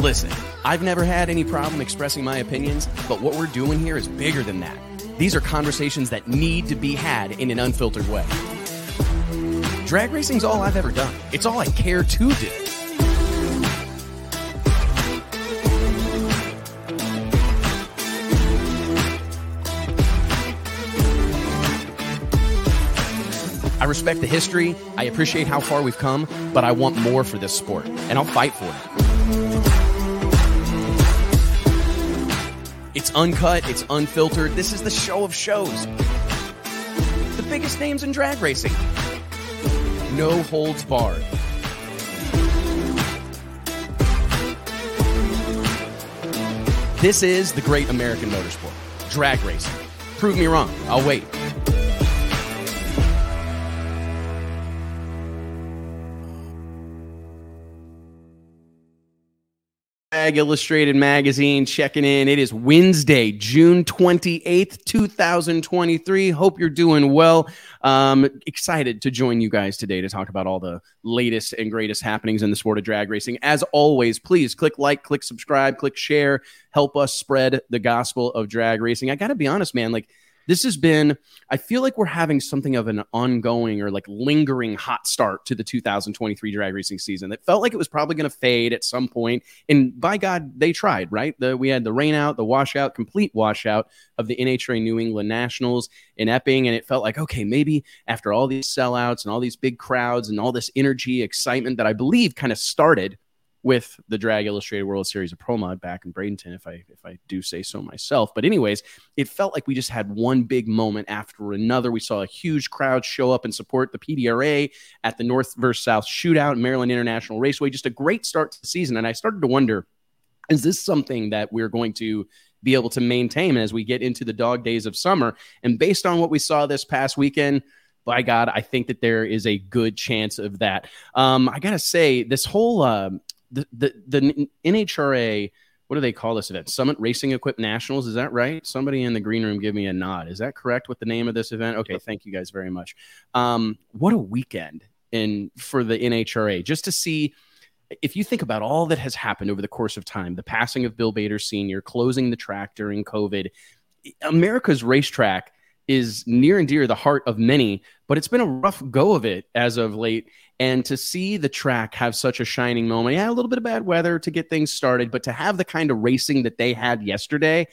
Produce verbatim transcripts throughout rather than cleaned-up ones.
Listen, I've never had any problem expressing my opinions, but what we're doing here is bigger than that. These are conversations that need to be had in an unfiltered way. Drag racing's all I've ever done. It's all I care to do. I respect the history, I appreciate how far we've come, but I want more for this sport, and I'll fight for it. It's uncut, it's unfiltered, this is the show of shows. The biggest names in drag racing. No holds barred. This is the great American motorsport, drag racing. Prove me wrong, I'll wait. Drag Illustrated Magazine checking in. It is Wednesday, June twenty-eighth, two thousand twenty-three. Hope you're doing well. Um, excited to join you guys today to talk about all the latest and greatest happenings in the sport of drag racing. As always, please click like, click subscribe, click share. Help us spread the gospel of drag racing. I got to be honest, man, like, this has been, I feel like we're having something of an ongoing or like lingering hot start to the two thousand twenty-three drag racing season. It felt like it was probably going to fade at some point. And by God, they tried, right? The, we had the rain out, the washout, complete washout of the N H R A New England Nationals in Epping. And it felt like, okay, maybe after all these sellouts and all these big crowds and all this energy, excitement that I believe kind of started with the Drag Illustrated World Series of Pro Mod back in Bradenton, if I if I do say so myself. But anyways, it felt like we just had one big moment after another. We saw a huge crowd show up and support the P D R A at the North versus South Shootout, Maryland International Raceway. Just a great start to the season. And I started to wonder, is this something that we're going to be able to maintain as we get into the dog days of summer? And based on what we saw this past weekend, by God, I think that there is a good chance of that. Um, I got to say, this whole... Uh, The, the the N H R A, what do they call this event? Summit Racing Equipped Nationals. Is that right? Somebody in the green room give me a nod. Is that correct with the name of this event? Okay, thank you guys very much. Um, what a weekend in for the N H R A. Just to see, if you think about all that has happened over the course of time, the passing of Bill Bader Senior, closing the track during COVID, America's racetrack is near and dear to the heart of many, but it's been a rough go of it as of late. And to see the track have such a shining moment, yeah, a little bit of bad weather to get things started, but to have the kind of racing that they had yesterday,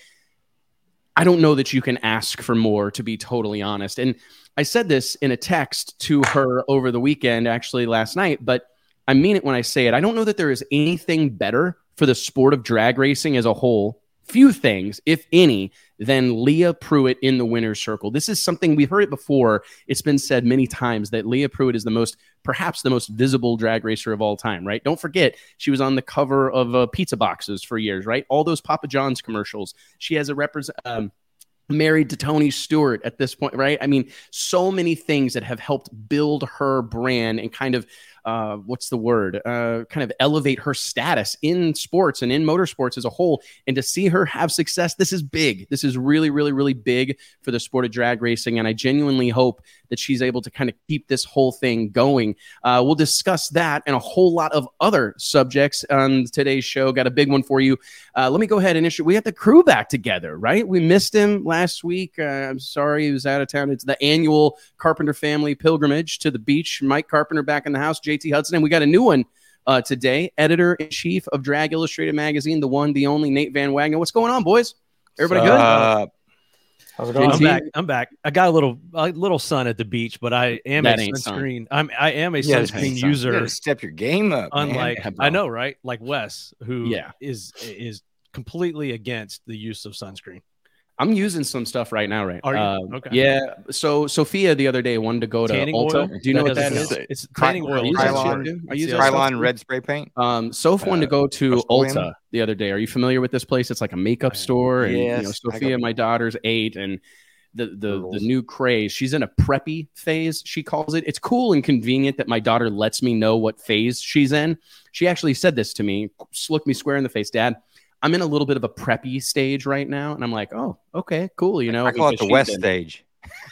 I don't know that you can ask for more, to be totally honest. And I said this in a text to her over the weekend, actually last night, but I mean it when I say it. I don't know that there is anything better for the sport of drag racing as a whole, few things, if any, than Leah Pruitt in the winner's circle. This is something, we've heard it before. It's been said many times that Leah Pruitt is the most, perhaps the most visible drag racer of all time, right? Don't forget, she was on the cover of uh, pizza boxes for years, right? All those Papa John's commercials. She has a represent, um, married to Tony Stewart at this point, right? I mean, so many things that have helped build her brand and kind of, uh, what's the word, uh, kind of elevate her status in sports and in motorsports as a whole. And to see her have success, this is big. This is really, really, really big for the sport of drag racing. And I genuinely hope that she's able to kind of keep this whole thing going. Uh, we'll discuss that and a whole lot of other subjects on today's show. Got a big one for you. Uh, let me go ahead and issue. We got the crew back together, right? We missed him last week. Uh, I'm sorry he was out of town. It's the annual Carpenter family pilgrimage to the beach. Mike Carpenter back in the house, J T Hudson, and we got a new one uh, today. Editor-in-chief of Drag Illustrated Magazine, the one, the only, Nate Van Wagner. What's going on, boys? Everybody good? Uh, how's it going? I'm back. I'm back. I got a little a little sun at the beach, but I am That a ain't sunscreen. I'm I am a Yeah, sunscreen you user. gotta step your game up. Unlike man. I know, right? Like Wes, who Yeah. is is completely against the use of sunscreen. I'm using some stuff right now, right? Are you? Uh, Okay. Yeah. So Sophia the other day wanted to go to Tanning Ulta. oil? Do you know what That that has- is? It's Ty- tanning oil. Are you It's using Krylon- that shit, dude? Are you using it's that Krylon stuff? red spray paint. Um, Soph wanted to go to Rust-Oleum? Ulta the other day. Are you familiar with this place? It's like a makeup store, and Yes, you know, I Sophia, got- my daughter's eight, and the the the Girls. new craze. She's in a preppy phase, she calls it. It's cool and convenient that my daughter lets me know what phase she's in. She actually said this to me, looked me square in the face, Dad. I'm in a little bit of a preppy stage right now, and I'm like, oh, okay, cool. You know, I call it because the she's West been- stage.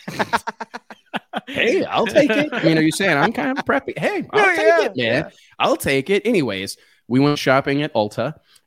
Hey, I'll take it. I mean, are you saying I'm kind of preppy? Hey, I'll Yeah, take yeah, it, man. yeah. I'll take it. Anyways, we went shopping at Ulta,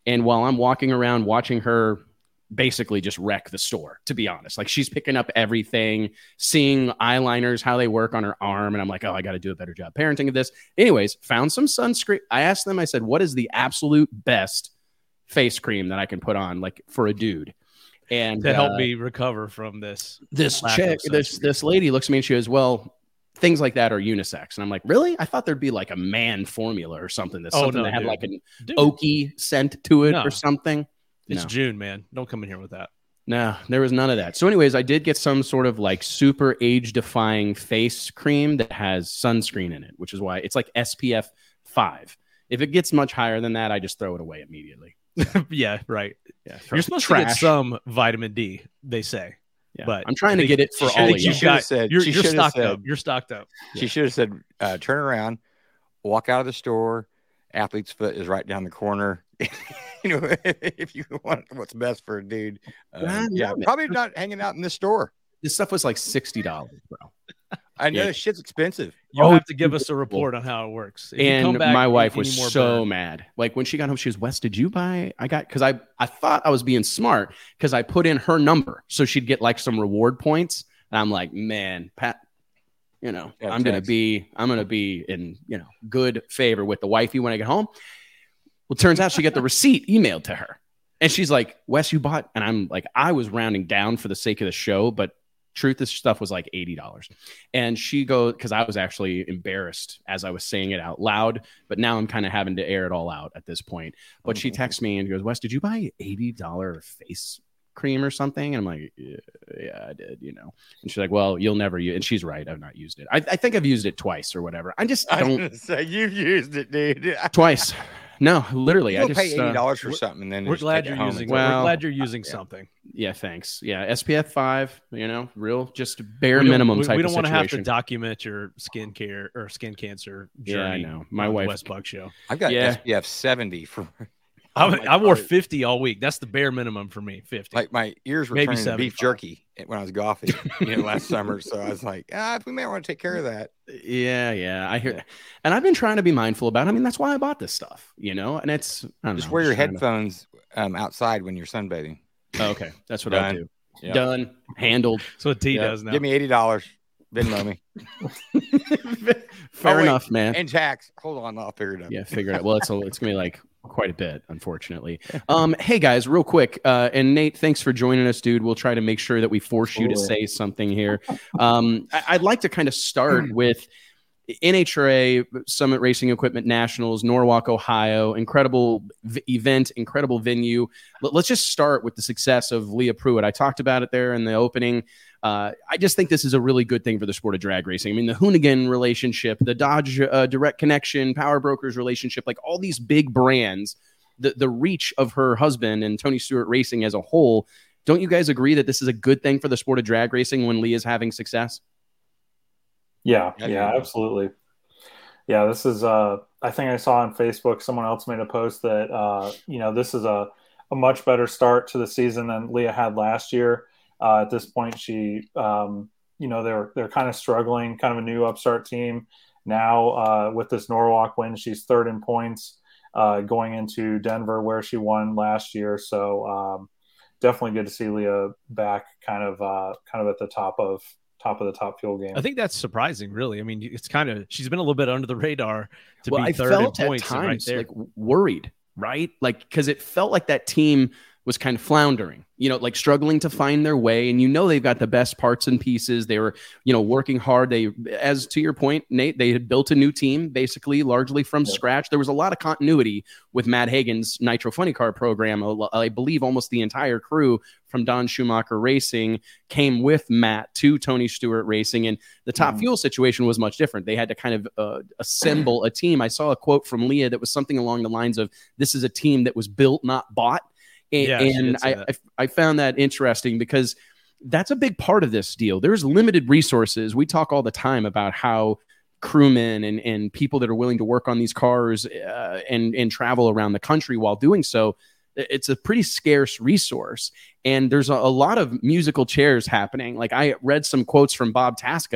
And while I'm walking around watching her basically just wreck the store, to be honest, like she's picking up everything, seeing eyeliners, how they work on her arm. And I'm like, oh, I got to do a better job parenting of this. Anyways, found some sunscreen. I asked them, I said, what is the absolute best face cream that I can put on, like for a dude? And to help uh, me recover from this, this chick, this, this lady looks at me and she goes, well, things like that are unisex. And I'm like, really? I thought there'd be like a man formula or something. That's oh, something no, that had dude. like an Dude. oaky scent to it No. or something. It's No. June, man. Don't come in here with that. No, there was none of that. So anyways, I did get some sort of like super age defying face cream that has sunscreen in it, which is why it's like S P F five. If it gets much higher than that, I just throw it away immediately. Yeah, right. Yeah, You're supposed trash. to get some vitamin D, they say. Yeah, But I'm trying to get it for She all should've- of she you. should've got, said- you're she you're should've stocked said- up. You're stocked up. She should have said, uh, turn around, walk out of the store. Athlete's foot is right down the corner. You know, if you want what's best for a dude. Uh, Yeah, yeah, yeah. probably not hanging out in this store. This stuff was like sixty dollars, bro. I know Yeah. this shit's expensive. You'll Oh, have to give us a report on how it works. If you come And back my with wife any was more so burn- mad. Like when she got home, she was, Wes, did you buy? I got, because I, I thought I was being smart because I put in her number so she'd get like some reward points. And I'm like, man, Pat, you know, Yeah, I'm going to thanks. be, I'm going to be in, you know, good favor with the wifey when I get home. Well, turns out she got the receipt emailed to her. And she's like, Wes, you bought, and I'm like, I was rounding down for the sake of the show, but truth, this stuff was like eighty dollars. And she goes, because I was actually embarrassed as I was saying it out loud, but now I'm kind of having to air it all out at this point. But she texts me and goes, Wes, did you buy eighty dollars face cream or something? And I'm like, yeah, yeah, I did, you know. And she's like, well, you'll never use, and she's right, I've not used it. I, I think I've used it twice or whatever. I just I was don't, gonna say you've used it, dude. twice. No, literally. You'll I just pay eighty uh, dollars for something, and then We're just glad take it you're home using. and- Well, we're glad you're using yeah. something. yeah, thanks. Yeah, S P F five, you know, real just bare We don't- minimum we, type we don't of want to have to situation. document your skin care or skin cancer journey. Yeah, I know. My on the wife- West Buck Show. I've got Yeah. S P F seventy for. I, on my I wore cart. fifty all week. That's the bare minimum for me. fifty. Like my ears were Maybe turning to beef seventy-five. jerky when I was golfing, you know, last summer. So I was like, ah, we may want to take care of that. Yeah, yeah, I hear, Yeah. and I've been trying to be mindful about it. I mean, that's why I bought this stuff, you know. And it's I don't Just know, wear your trying to- headphones um, outside when you're sunbathing. Oh, okay, that's what I'll Done. do. Yeah. Done, handled. That's what T Yeah. does now. Give me eighty dollars. Venmo me. Fair Oh, wait. enough, man. And tax. Hold on, I'll figure it out. Yeah, figure it out. Well, it's a, it's gonna be like quite a bit, unfortunately. Um, hey guys, real quick, uh, and Nate, thanks for joining us, dude. We'll try to make sure that we force you to Sure. say something here. Um, I, I'd like to kind of start with N H R A Summit Racing Equipment Nationals, Norwalk, Ohio. Incredible v- event, incredible venue. Let, let's just start with the success of Leah Pruitt. I talked about it there in the opening. Uh, I just think this is a really good thing for the sport of drag racing. I mean, the Hoonigan relationship, the Dodge uh, Direct Connection, Power Brokers relationship, like all these big brands, the, the reach of her husband and Tony Stewart Racing as a whole. Don't you guys agree that this is a good thing for the sport of drag racing when Leah's having success? Yeah, Yeah, yeah, yeah. absolutely. Yeah, this is uh I think I saw on Facebook someone else made a post that uh, you know, this is a, a much better start to the season than Leah had last year. Uh, at this point, she um, you know, they're they're kind of struggling, kind of a new upstart team. Now uh, with this Norwalk win, she's third in points uh, going into Denver where she won last year. So um, definitely good to see Leah back kind of uh, kind of at the top of top of the top fuel game. I think that's surprising, really. I mean, it's kind of she's been a little bit under the radar to well, be I third felt in at points and right times there. like worried, right? Like because it felt like that team was kind of floundering, you know, like struggling to find their way. And you know they've got the best parts and pieces. They were, you know, working hard. They, as to your point, Nate, they had built a new team basically largely from Yep. scratch. There was a lot of continuity with Matt Hagan's Nitro Funny Car program. I believe almost the entire crew from Don Schumacher Racing came with Matt to Tony Stewart Racing, and the Top Mhm. Fuel situation was much different. They had to kind of uh, assemble a team. I saw a quote from Leah that was something along the lines of, "This is a team that was built, not bought." And, Yeah, she and did say I, that. I I found that interesting because that's a big part of this deal. There's limited resources. We talk all the time about how crewmen and, and people that are willing to work on these cars uh, and, and travel around the country while doing so, it's a pretty scarce resource. And there's a, a lot of musical chairs happening. Like I read some quotes from Bob Tasca,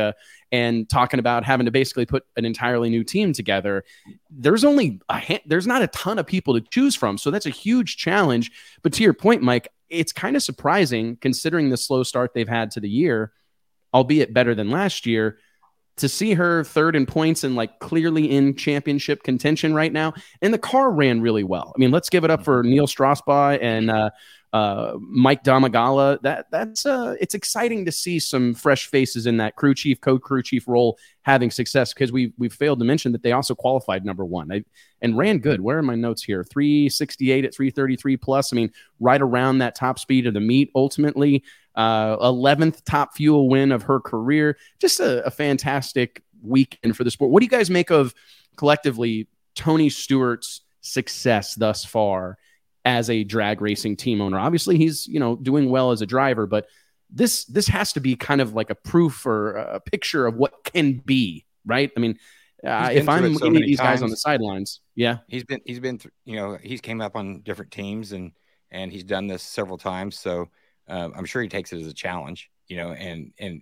and talking about having to basically put an entirely new team together. There's only a hand, there's not a ton of people to choose from. So that's a huge challenge. But to your point, Mike, it's kind of surprising considering the slow start they've had to the year, albeit better than last year, to see her third in points and like clearly in championship contention right now. And the car ran really well. I mean, let's give it up for Neil Strasbaugh and uh, uh, Mike Domagala. That that's uh, it's exciting to see some fresh faces in that crew chief, co-crew chief role having success, because we we failed to mention that they also qualified number one I, and ran good. Where are my notes here? three sixty-eight at three thirty-three plus. I mean, right around that top speed of the meet ultimately. Uh, eleventh top fuel win of her career. Just a, a fantastic weekend for the sport. What do you guys make of collectively Tony Stewart's success thus far as a drag racing team owner? Obviously, he's, you know, doing well as a driver, but this this has to be kind of like a proof or a picture of what can be, right? I mean, uh, if I'm so looking at these times. guys on the sidelines, yeah, he's been he's been th- you know, he's came up on different teams and and he's done this several times. So. Um, I'm sure he takes it as a challenge, you know, and, and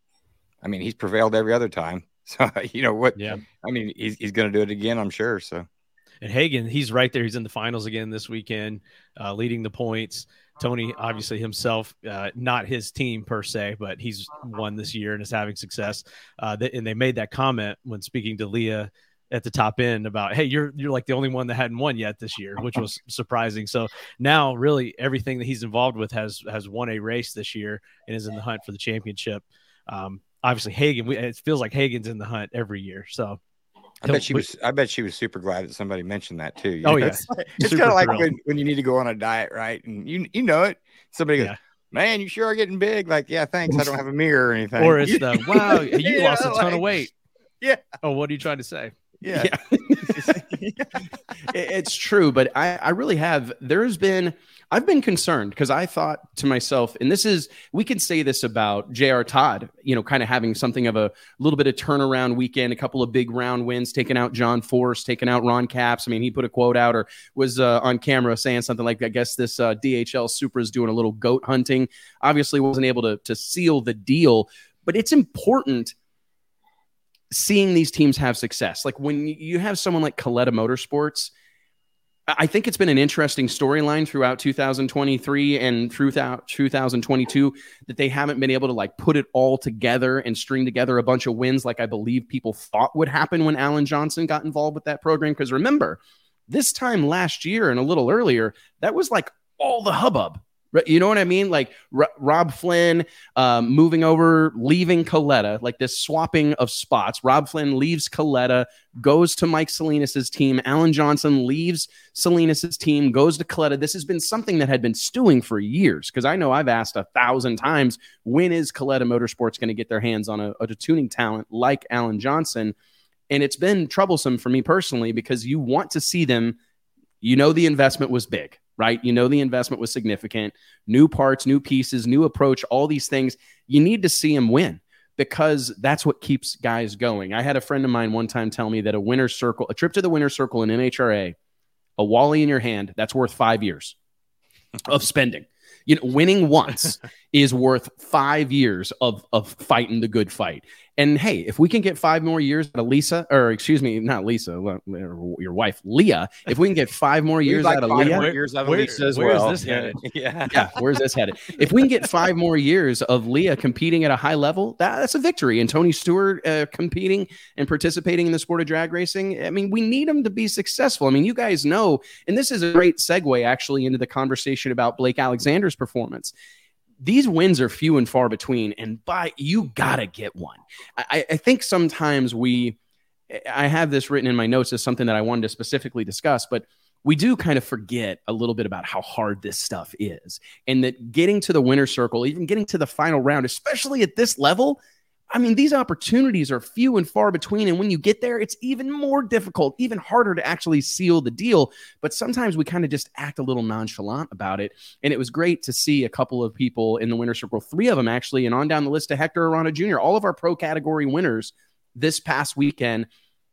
I mean, he's prevailed every other time. So, you know what, yeah, I mean, he's, he's going to do it again, I'm sure. So, and Hagan, he's right there. He's in the finals again this weekend, uh, leading the points. Tony, obviously himself, uh, not his team per se, but he's won this year and is having success. Uh, th- and they made that comment when speaking to Leah at the top end about, hey, you're you're like the only one that hadn't won yet this year, which was surprising. So now really everything that he's involved with has has won a race this year and is in the hunt for the championship. Um, obviously Hagan, we, it feels like Hagan's in the hunt every year. So I bet she was I bet she was super glad that somebody mentioned that too. You oh know? yeah. It's, it's kind of like when, when you need to go on a diet, right? And you you know it. Somebody goes, yeah. Man, you sure are getting big. Like, yeah, thanks. I don't have a mirror or anything. Or it's the, wow, you you lost know, a ton like, of weight. Yeah. Oh, what are you trying to say? Yeah, yeah. It's true. But I, I really have, there's been, I've been concerned because I thought to myself, and this is, we can say this about J R Todd, you know, kind of having something of a little bit of turnaround weekend, a couple of big round wins, taking out John Force, taking out Ron Capps. I mean, he put a quote out or was uh, on camera saying something like, I guess this uh, D H L Supra is doing a little goat hunting. Obviously wasn't able to, to seal the deal, but it's important seeing these teams have success. Like when you have someone like Coletta Motorsports, I think it's been an interesting storyline throughout two thousand twenty-three and throughout two thousand twenty-two that they haven't been able to like put it all together and string together a bunch of wins like I believe people thought would happen when Alan Johnson got involved with that program. Because remember, this time last year and a little earlier, that was like all the hubbub. You know what I mean? Like R- Rob Flynn um, moving over, leaving Coletta, like this swapping of spots. Rob Flynn leaves Coletta, goes to Mike Salinas's team. Alan Johnson leaves Salinas's team, goes to Coletta. This has been something that had been stewing for years because I know I've asked a thousand times, when is Coletta Motorsports going to get their hands on a, a tuning talent like Alan Johnson? And it's been troublesome for me personally because you want to see them. You know, the investment was big. Right? You know, the investment was significant, new parts, new pieces, new approach, all these things. You need to see them win because that's what keeps guys going. I had a friend of mine one time tell me that a winner's circle, a trip to the winner's circle in N H R A, a Wally in your hand, that's worth five years of spending. You know, winning once is worth five years of, of fighting the good fight. And hey, if we can get five more years out of Lisa, or excuse me, not Lisa, your wife, Leah, if we can get five more years like out of five Leah, more years out of where, Lisa as where well. is this headed? Yeah. yeah, where's this headed? If we can get five more years of Leah competing at a high level, that, that's a victory. And Tony Stewart uh, competing and participating in the sport of drag racing, I mean, we need them to be successful. I mean, you guys know, and this is a great segue actually into the conversation about Blake Alexander's performance. These wins are few and far between, and by you gotta get one. I, I think sometimes we, I have this written in my notes as something that I wanted to specifically discuss, but we do kind of forget a little bit about how hard this stuff is, and that getting to the winner's circle, even getting to the final round, especially at this level, I mean, these opportunities are few and far between. And when you get there, it's even more difficult, even harder to actually seal the deal. But sometimes we kind of just act a little nonchalant about it. And it was great to see a couple of people in the winner's circle, three of them actually, and on down the list to Hector Arana Junior, all of our pro category winners this past weekend.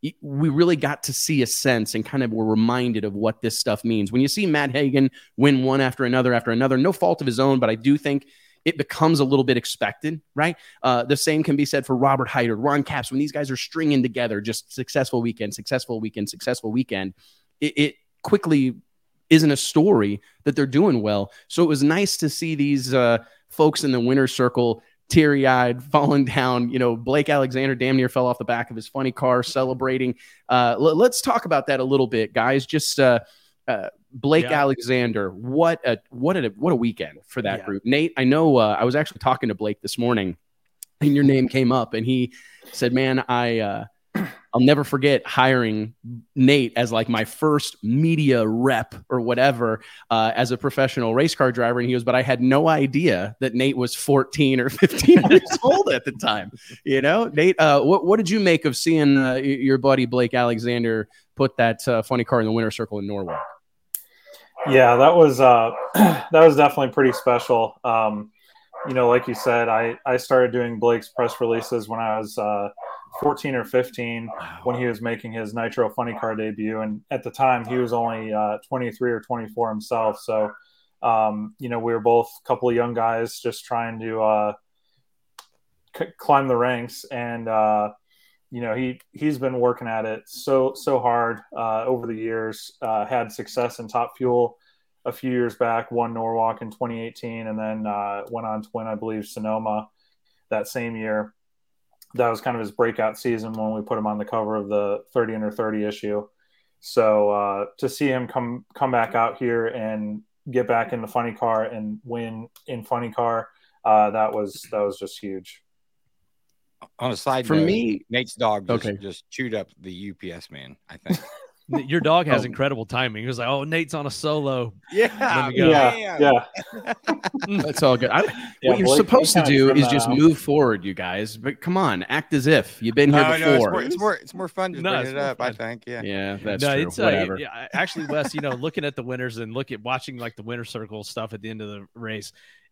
We really got to see a sense and kind of were reminded of what this stuff means. When you see Matt Hagan win one after another after another, no fault of his own, but I do think it becomes a little bit expected, right? Uh, the same can be said for Robert Hyder, Ron Capps. When these guys are stringing together, just successful weekend, successful weekend, successful weekend, it, it quickly isn't a story that they're doing well. So it was nice to see these uh, folks in the winner's circle teary-eyed, falling down. You know, Blake Alexander damn near fell off the back of his funny car celebrating. Uh, l- let's talk about that a little bit, guys. Just uh, uh, Blake yeah. Alexander, what a what a what a weekend for that yeah. group. Nate, I know uh, I was actually talking to Blake this morning, and your name came up, and he said, "Man, I uh, I'll never forget hiring Nate as like my first media rep or whatever uh, as a professional race car driver." And he goes, "But I had no idea that Nate was fourteen or fifteen years old at the time." You know, Nate, uh, what what did you make of seeing uh, your buddy Blake Alexander put that uh, funny car in the winner's circle in Norwalk? Yeah, that was uh, that was definitely pretty special. Um, you know, like you said, I, I started doing Blake's press releases when I was uh, fourteen or fifteen when he was making his Nitro Funny Car debut. And at the time, he was only uh, twenty-three or twenty-four himself. So, um, you know, we were both a couple of young guys just trying to uh, c- climb the ranks. And, uh, you know, he, he's been working at it so, so hard uh, over the years, uh, had success in Top Fuel a few years back, won Norwalk in twenty eighteen, and then uh, went on to win, I believe, Sonoma that same year. That was kind of his breakout season when we put him on the cover of the thirty under thirty issue. So uh, to see him come come back out here and get back in the funny car and win in funny car, uh, that was that was just huge. On a side for note, me, Nate's dog just, okay. just chewed up the U P S man, I think. Your dog has oh. incredible timing. He was like, "Oh, Nate's on a solo." Yeah, yeah, yeah. That's all good. I, yeah, what you're Blake, supposed to do is just out. move forward, you guys. But come on, act as if you've been here no, before. No, it's, more, it's more it's more fun just no, bringing it up. fun. I think. Yeah, yeah, that's no, true. It's, uh, Whatever. yeah, actually, Wes, you know, looking at the winners and look at watching like the winner circle stuff at the end of the race,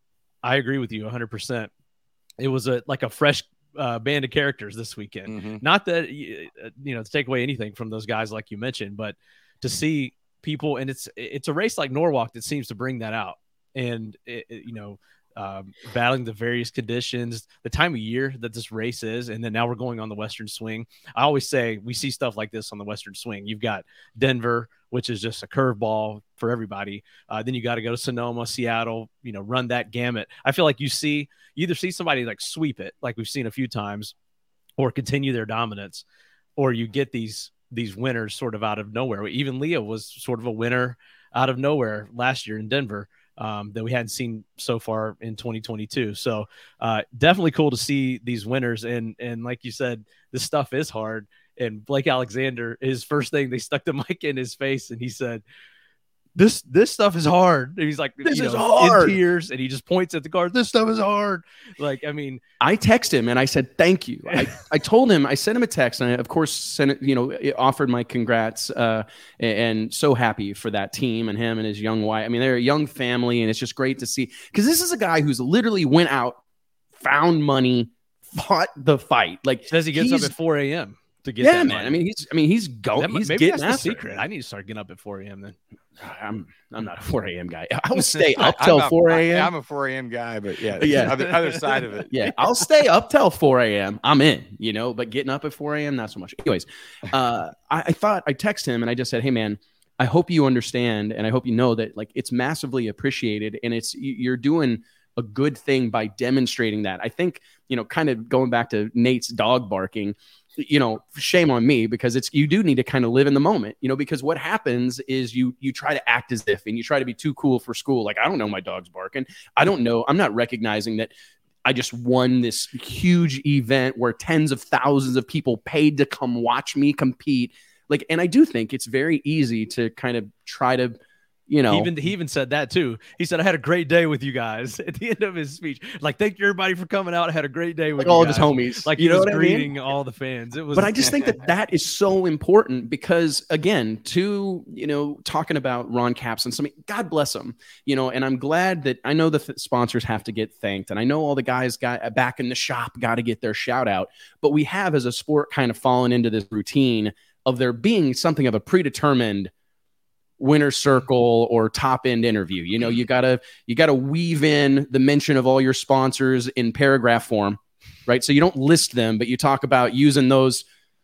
I agree with you one hundred percent. It was a like a fresh uh, band of characters this weekend. Mm-hmm. Not that you know to take away anything from those guys like you mentioned, but to see people, and it's it's a race like Norwalk that seems to bring that out, and it, it, you know, um, battling the various conditions, the time of year that this race is, and then now we're going on the Western Swing. I always say we see stuff like this on the Western Swing. You've got Denver, which is just a curveball for everybody. Uh, then you got to go to Sonoma, Seattle, you know, run that gamut. I feel like you see you either see somebody like sweep it, like we've seen a few times, or continue their dominance, or you get these. these winners sort of out of nowhere. Even Leah was sort of a winner out of nowhere last year in Denver um, that we hadn't seen so far in twenty twenty-two. So uh, definitely cool to see these winners. And, and like you said, this stuff is hard. And Blake Alexander, his first thing, they stuck the mic in his face and he said, this, this stuff is hard. And he's like, this you is know, hard. in tears. And he just points at the car. This stuff is hard. Like, I mean, I texted him and I said, thank you. I, I told him, I sent him a text and I, of course, sent it, you know, it offered my congrats uh, and, and so happy for that team and him and his young wife. I mean, they're a young family and it's just great to see because this is a guy who's literally went out, found money, fought the fight. Like says he gets up at four a.m. to get yeah, that man. money. I mean, he's, I mean, he's going, he's maybe getting that's the after secret. it. I need to start getting up at four a.m. then. I'm I'm not a four a.m. guy. I'll stay up I'm till not, four a.m. I'm a four a.m. guy, but yeah, yeah, other, other side of it. Yeah, I'll stay up till four a.m. I'm in, you know, but getting up at four a.m. not so much. Anyways, uh, I, I thought I texted him and I just said, hey man, I hope you understand and I hope you know that like it's massively appreciated and it's you're doing a good thing by demonstrating that. I think, you know, kind of going back to Nate's dog barking, you know, shame on me because it's, you do need to kind of live in the moment, you know, because what happens is you, you try to act as if, and you try to be too cool for school. Like, I don't know, my dog's barking. I don't know. I'm not recognizing that I just won this huge event where tens of thousands of people paid to come watch me compete. Like, and I do think it's very easy to kind of try to, you know, he even he even said that too. He said, I had a great day with you guys at the end of his speech. Like, thank you everybody for coming out. I had a great day with like you all guys. of his homies. Like, you he know was what greeting I mean? all the fans. It was, but I just think that that is so important because, again, to, you know, talking about Ron Capps and something, God bless him, you know, and I'm glad that I know the th- sponsors have to get thanked. And I know all the guys got back in the shop got to get their shout out. But we have, as a sport, kind of fallen into this routine of there being something of a predetermined winner's circle or top end interview. You know, you gotta you gotta weave in the mention of all your sponsors in paragraph form, right? So you don't list them, but you talk about using those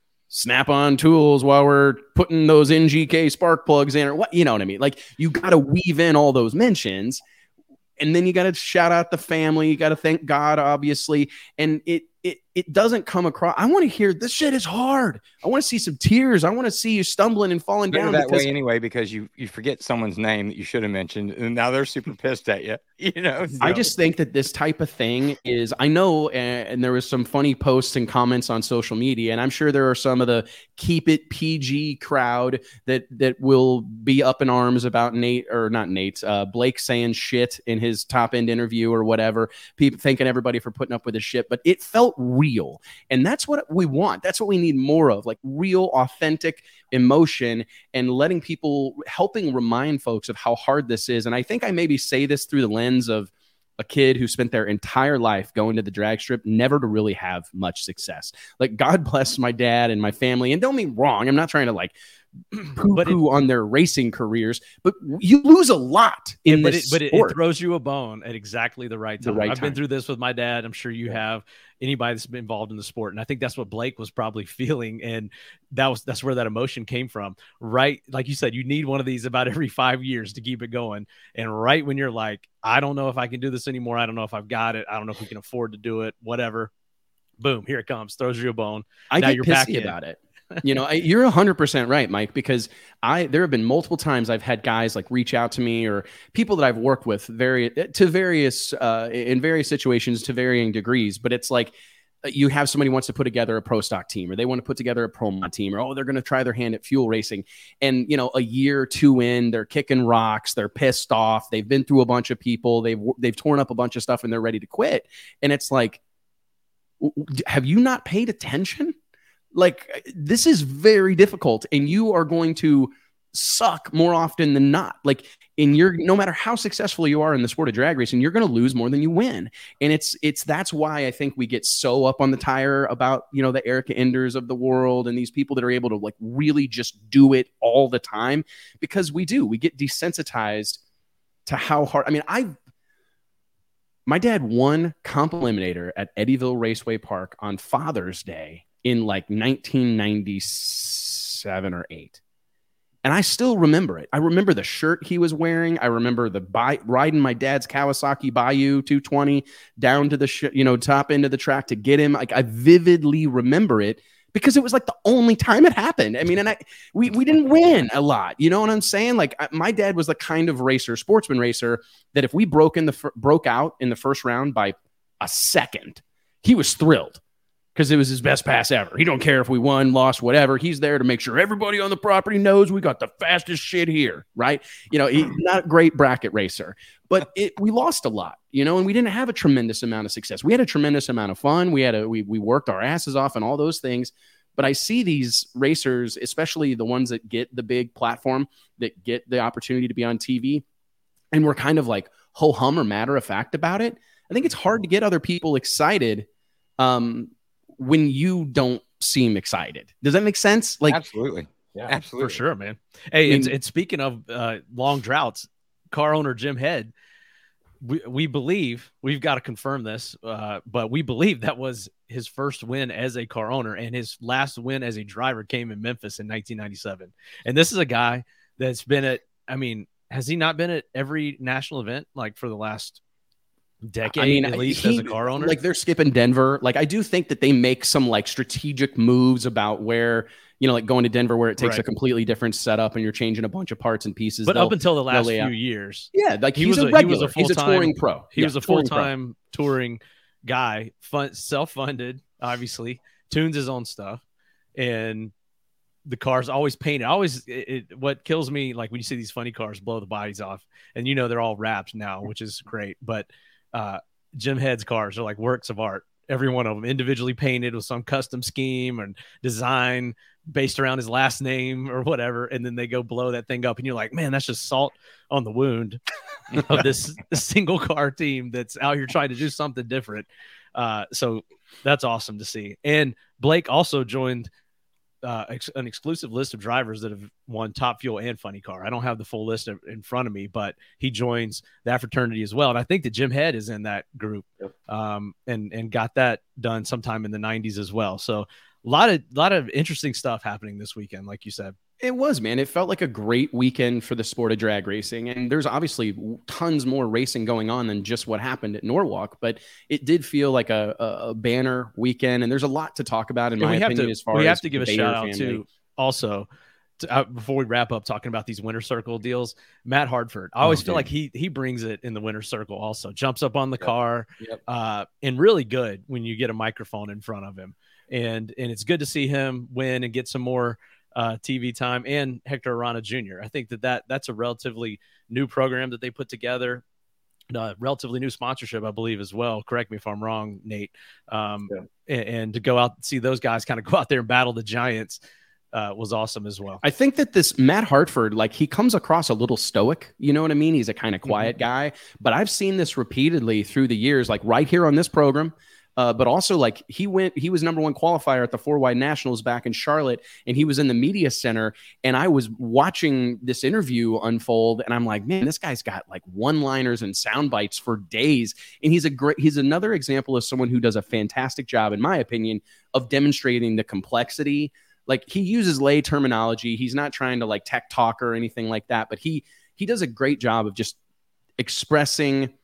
Snap-on tools while we're putting those N G K spark plugs in, or what, you know what I mean? Like, you got to weave in all those mentions, and then you got to shout out the family. You got to thank God, obviously. And it, it, it doesn't come across. I want to hear this shit is hard. I want to see some tears. I want to see you stumbling and falling down that because, way anyway, because you, you forget someone's name that you should have mentioned. And now they're super pissed at you. You know, so. I just think that this type of thing is, I know, and, and there was some funny posts and comments on social media, and I'm sure there are some of the keep it P G crowd that that will be up in arms about Nate, or not Nate, uh, Blake saying shit in his top end interview or whatever. People thanking everybody for putting up with his shit, but it felt real, and that's what we want. That's what we need more of, like real, authentic emotion, and letting people, helping remind folks of how hard this is. And I think I maybe say this through the lens of a kid who spent their entire life going to the drag strip, never to really have much success. Like, God bless my dad and my family. And don't get me wrong, I'm not trying to like poo-poo on their racing careers, but you lose a lot in yeah, but this it, but it, sport. it throws you a bone at exactly the right time. The right I've time. been through this with my dad. I'm sure you Yeah. have. Anybody that's been involved in the sport, and I think that's what Blake was probably feeling, and that was that's where that emotion came from. Right, like you said, you need one of these about every five years to keep it going. And right when you're like, I don't know if I can do this anymore. I don't know if I've got it. I don't know if we can afford to do it. Whatever. Boom, here it comes. Throws you a bone. I now get you're back pissy in. about it. You know, I, you're one hundred percent right, Mike, because I there have been multiple times I've had guys like reach out to me, or people that I've worked with very to various uh, in various situations to varying degrees. But it's like, you have somebody who wants to put together a pro stock team, or they want to put together a pro mod team, or, oh, they're going to try their hand at fuel racing. And, you know, a year or two in, they're kicking rocks, they're pissed off, they've been through a bunch of people, they've they've torn up a bunch of stuff, and they're ready to quit. And it's like, have you not paid attention? Like, this is very difficult, and you are going to suck more often than not. Like, in your, no matter how successful you are in the sport of drag racing, you're going to lose more than you win. And it's, it's, that's why I think we get so up on the tire about, you know, the Erica Enders of the world and these people that are able to like really just do it all the time, because we do, we get desensitized to how hard. I mean, I, my dad won Comp Eliminator at Eddyville Raceway Park on Father's Day in like nineteen ninety-seven or eight. And I still remember it. I remember the shirt he was wearing. I remember the bi- riding my dad's Kawasaki Bayou two twenty down to the sh- you know top end of the track to get him. Like, I vividly remember it because it was like the only time it happened. I mean, and I we we didn't win a lot. You know what I'm saying? Like, I, my dad was the kind of racer, sportsman racer, that if we broke in the fir- broke out in the first round by a second, he was thrilled. Because it was his best pass ever. He don't care if we won, lost, whatever. He's there to make sure everybody on the property knows we got the fastest shit here, right? You know, he's not a great bracket racer, but it, we lost a lot, you know, and we didn't have a tremendous amount of success. We had a tremendous amount of fun. We had a we we worked our asses off and all those things. But I see these racers, especially the ones that get the big platform, that get the opportunity to be on T V, and we're kind of like ho hum or matter of fact about it. I think it's hard to get other people excited. Um, when you don't seem excited. Does that make sense? Like, absolutely. Yeah, absolutely. For sure, man. Hey, I mean, and, and speaking of uh, long droughts, car owner Jim Head, we, we believe, we've got to confirm this, uh, but we believe that was his first win as a car owner, and his last win as a driver came in Memphis in nineteen ninety-seven. And this is a guy that's been at, I mean, has he not been at every national event like for the last decade, I mean, at least, he, as a car owner? Like, they're skipping Denver. Like, I do think that they make some like strategic moves about where, you know, like going to Denver where it takes right. a completely different setup and you're changing a bunch of parts and pieces. But They'll, up until the last few out. years, yeah, like he he's was a, a regular. He was a full-time, he's a touring pro. He yeah, was a full-time touring guy, fun, self-funded, obviously, tunes his own stuff, and the car's always painted. Always, it, it, what kills me, like when you see these funny cars blow the bodies off, and you know they're all wrapped now, which is great. But uh, Jim Head's cars are like works of art. Every one of them individually painted with some custom scheme and design based around his last name or whatever. And then they go blow that thing up, and you're like, man, that's just salt on the wound of this single car team that's out here trying to do something different. Uh, so that's awesome to see. And Blake also joined uh, ex- an exclusive list of drivers that have won Top Fuel and Funny Car. I don't have the full list of, in front of me, but he joins that fraternity as well. And I think that Jim Head is in that group, Yep. um, and and got that done sometime in the nineties as well. So a lot of lot of interesting stuff happening this weekend, like you said. It was, man. It felt like a great weekend for the sport of drag racing. And there's obviously tons more racing going on than just what happened at Norwalk, but it did feel like a, a, a banner weekend. And there's a lot to talk about, in And my we have opinion, to, as far we as have to give a the shout Bader out family. to also to, uh, before we wrap up talking about these winter circle deals, Matt Hartford. I always Oh, feel dude. like he he brings it in the winter circle also. Jumps up on the Yep. car, Yep. uh, and really good when you get a microphone in front of him. And and it's good to see him win and get some more uh, T V time, and Hector Arana Junior I think that, that that's a relatively new program that they put together, uh, relatively new sponsorship, I believe, as well. Correct me if I'm wrong, Nate. Um, Yeah. and, and to go out and see those guys kind of go out there and battle the Giants uh, was awesome as well. I think that this Matt Hartford, like, he comes across a little stoic. You know what I mean? He's a kind of quiet Mm-hmm. guy, but I've seen this repeatedly through the years, like right here on this program. Uh, but also, like, he went, he was number one qualifier at the Four Wide Nationals back in Charlotte, and he was in the media center. And I was watching this interview unfold, and I'm like, man, this guy's got like one-liners and sound bites for days. And he's a great, he's another example of someone who does a fantastic job, in my opinion, of demonstrating the complexity. Like, he uses lay terminology. He's not trying to like tech talk or anything like that, but he he does a great job of just expressing,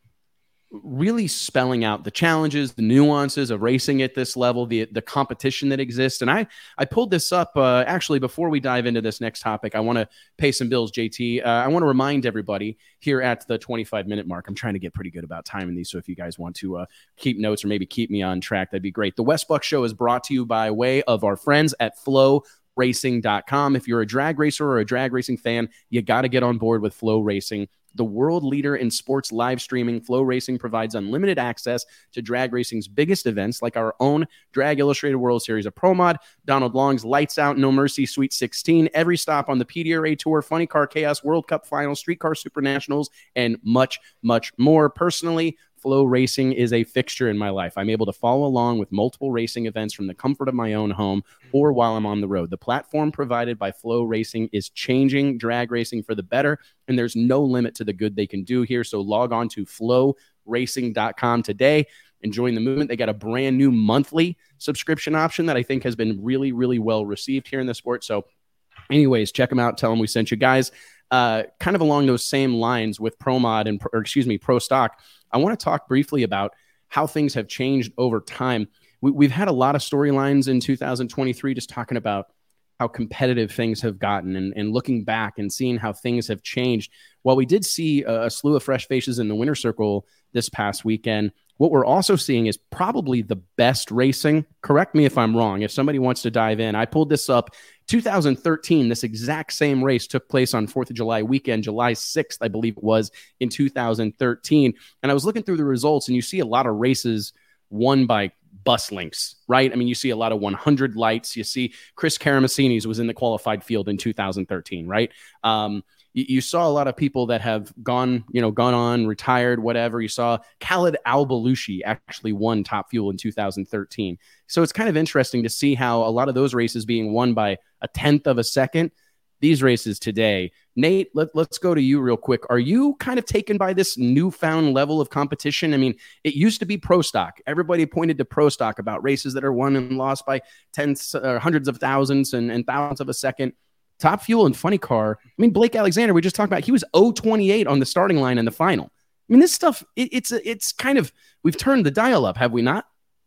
really spelling out the challenges, the nuances of racing at this level, the the competition that exists. And I I pulled this up uh, actually before we dive into this next topic. I want to pay some bills, J T. Uh, I want to remind everybody here at the twenty-five minute mark. I'm trying to get pretty good about timing these, so if you guys want to uh, keep notes or maybe keep me on track, that'd be great. The Wes Buck Show is brought to you by way of our friends at Flow Racing dot com. If you're a drag racer or a drag racing fan, you got to get on board with Flow Racing. The world leader in sports live streaming, Flow Racing provides unlimited access to drag racing's biggest events, like our own Drag Illustrated World Series of Pro Mod, Donald Long's Lights Out No Mercy Sweet sixteen, every stop on the P D R A Tour, Funny Car Chaos World Cup Finals, Streetcar Super Nationals, and much, much more. Personally, Flow Racing is a fixture in my life. I'm able to follow along with multiple racing events from the comfort of my own home or while I'm on the road. The platform provided by Flow Racing is changing drag racing for the better, and there's no limit to the good they can do here. So log on to Flow Racing dot com today and join the movement. They got a brand new monthly subscription option that I think has been really, really well received here in the sport. So anyways, check them out. Tell them we sent you guys. Uh, kind of along those same lines with Pro Mod and, or excuse me, Pro Stock, I want to talk briefly about how things have changed over time. We, we've had a lot of storylines in two thousand twenty-three, just talking about how competitive things have gotten and, and looking back and seeing how things have changed. While we did see a, a slew of fresh faces in the winter circle this past weekend, what we're also seeing is probably the best racing. Correct me if I'm wrong. If somebody wants to dive in, I pulled this up. two thousand thirteen, this exact same race took place on fourth of July weekend, July sixth, I believe it was, in two thousand thirteen. And I was looking through the results, and you see a lot of races won by bus links, right? I mean, you see a lot of one hundred lights. You see Chris Karamessinis was in the qualified field in two thousand thirteen, right? Um, you, you saw a lot of people that have gone, you know, gone on, retired, whatever. You saw Khaled Al-Balushi actually won Top Fuel in two thousand thirteen. So it's kind of interesting to see how a lot of those races being won by a tenth of a second, these races today. Nate, let, let's go to you real quick. Are you kind of taken by this newfound level of competition? I mean, it used to be Pro Stock. Everybody pointed to Pro Stock about races that are won and lost by tens, uh, hundreds of thousands and, and thousands of a second. Top Fuel and Funny Car. I mean, Blake Alexander, we just talked about, he was oh twenty-eight on the starting line in the final. I mean, this stuff, it, it's it's kind of, we've turned the dial up, have we not?